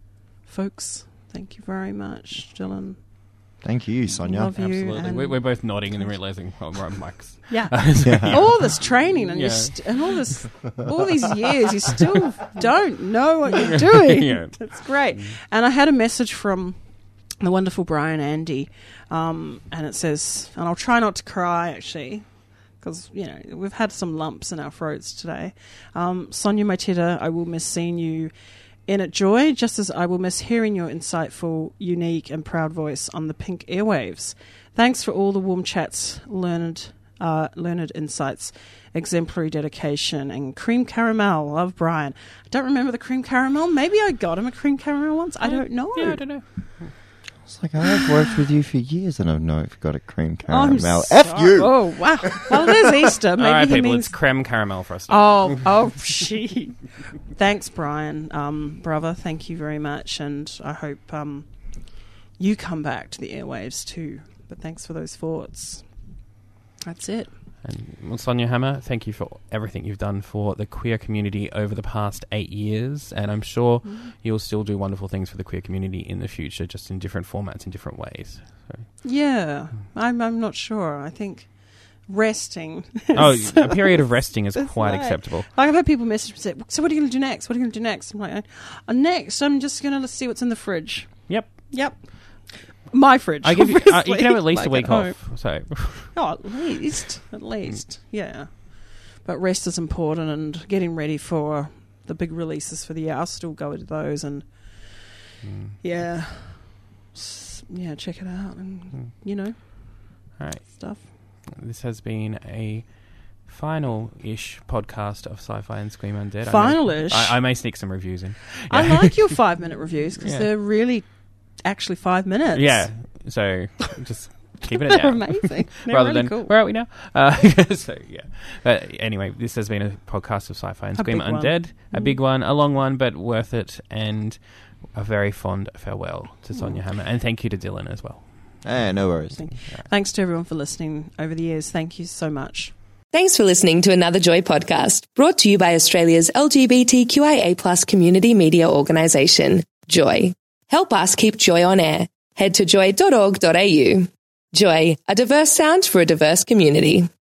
folks. Thank you very much, Dylan. Thank you, Sonia. Love you. Absolutely. and- We're, we're both nodding and realising oh, we're on mics. Yeah. Yeah. All this training and Yeah. you st- and all this, all these years, you still don't know what you're doing. Yeah. That's great. And I had a message from the wonderful Brian Andy, um, and it says, and I'll try not to cry actually, because you know we've had some lumps in our throats today. Um, Sonia Maiteta, I will miss seeing you in it, Joy, just as I will miss hearing your insightful, unique and proud voice on the pink airwaves. Thanks for all the warm chats, learned, uh, learned insights, exemplary dedication, and cream caramel. Love, Brian. I don't remember the cream caramel. Maybe I got him a cream caramel once. I don't know. Yeah, I don't know. It's like, I've worked with you for years and I've not got a cream caramel. I'm F sorry. you! Oh, wow. Well, it is Easter. Maybe All right, he people, means... it's creme caramel frosting. Oh, oh, gee. Thanks, Brian. Um, brother, thank you very much. And I hope um, you come back to the airwaves too. But thanks for those thoughts. That's it. And well, Sonia Hammer, thank you for everything you've done for the queer community over the past eight years. And I'm sure mm. you'll still do wonderful things for the queer community in the future, just in different formats, in different ways. So. Yeah, I'm, I'm not sure. I think resting. Oh, a period of resting is quite right. acceptable. Like I've had people message me say, so what are you going to do next? What are you going to do next? I'm like, uh, next, I'm just going to see what's in the fridge. Yep. Yep. My fridge. I give you, uh, you can have at least like a week off. So. Oh, at least. At least. Yeah. But rest is important, and getting ready for the big releases for the year. I'll still go to those and, mm. yeah. S- yeah, check it out and, mm. you know, all right. stuff. This has been a final-ish podcast of Sci-Fi and Scream Undead. Final-ish? I may, I, I may sneak some reviews in. Yeah. I like your five-minute reviews because yeah. they're really... actually five minutes. Yeah, so just keeping it They're down. amazing. They're Rather really than, cool. where are we now? Uh, so, yeah. But anyway, this has been a podcast of Sci-Fi and A Scream big one. Undead. A Mm. big one, a long one, but worth it, and a very fond farewell to Sonia Mm. Hammer. And thank you to Dylan as well. Eh, no worries. Thank Thanks to everyone for listening over the years. Thank you so much. Thanks for listening to another Joy podcast, brought to you by Australia's L G B T Q I A plus community media organisation, Joy. Help us keep Joy on air. Head to joy dot org dot a u. Joy, a diverse sound for a diverse community.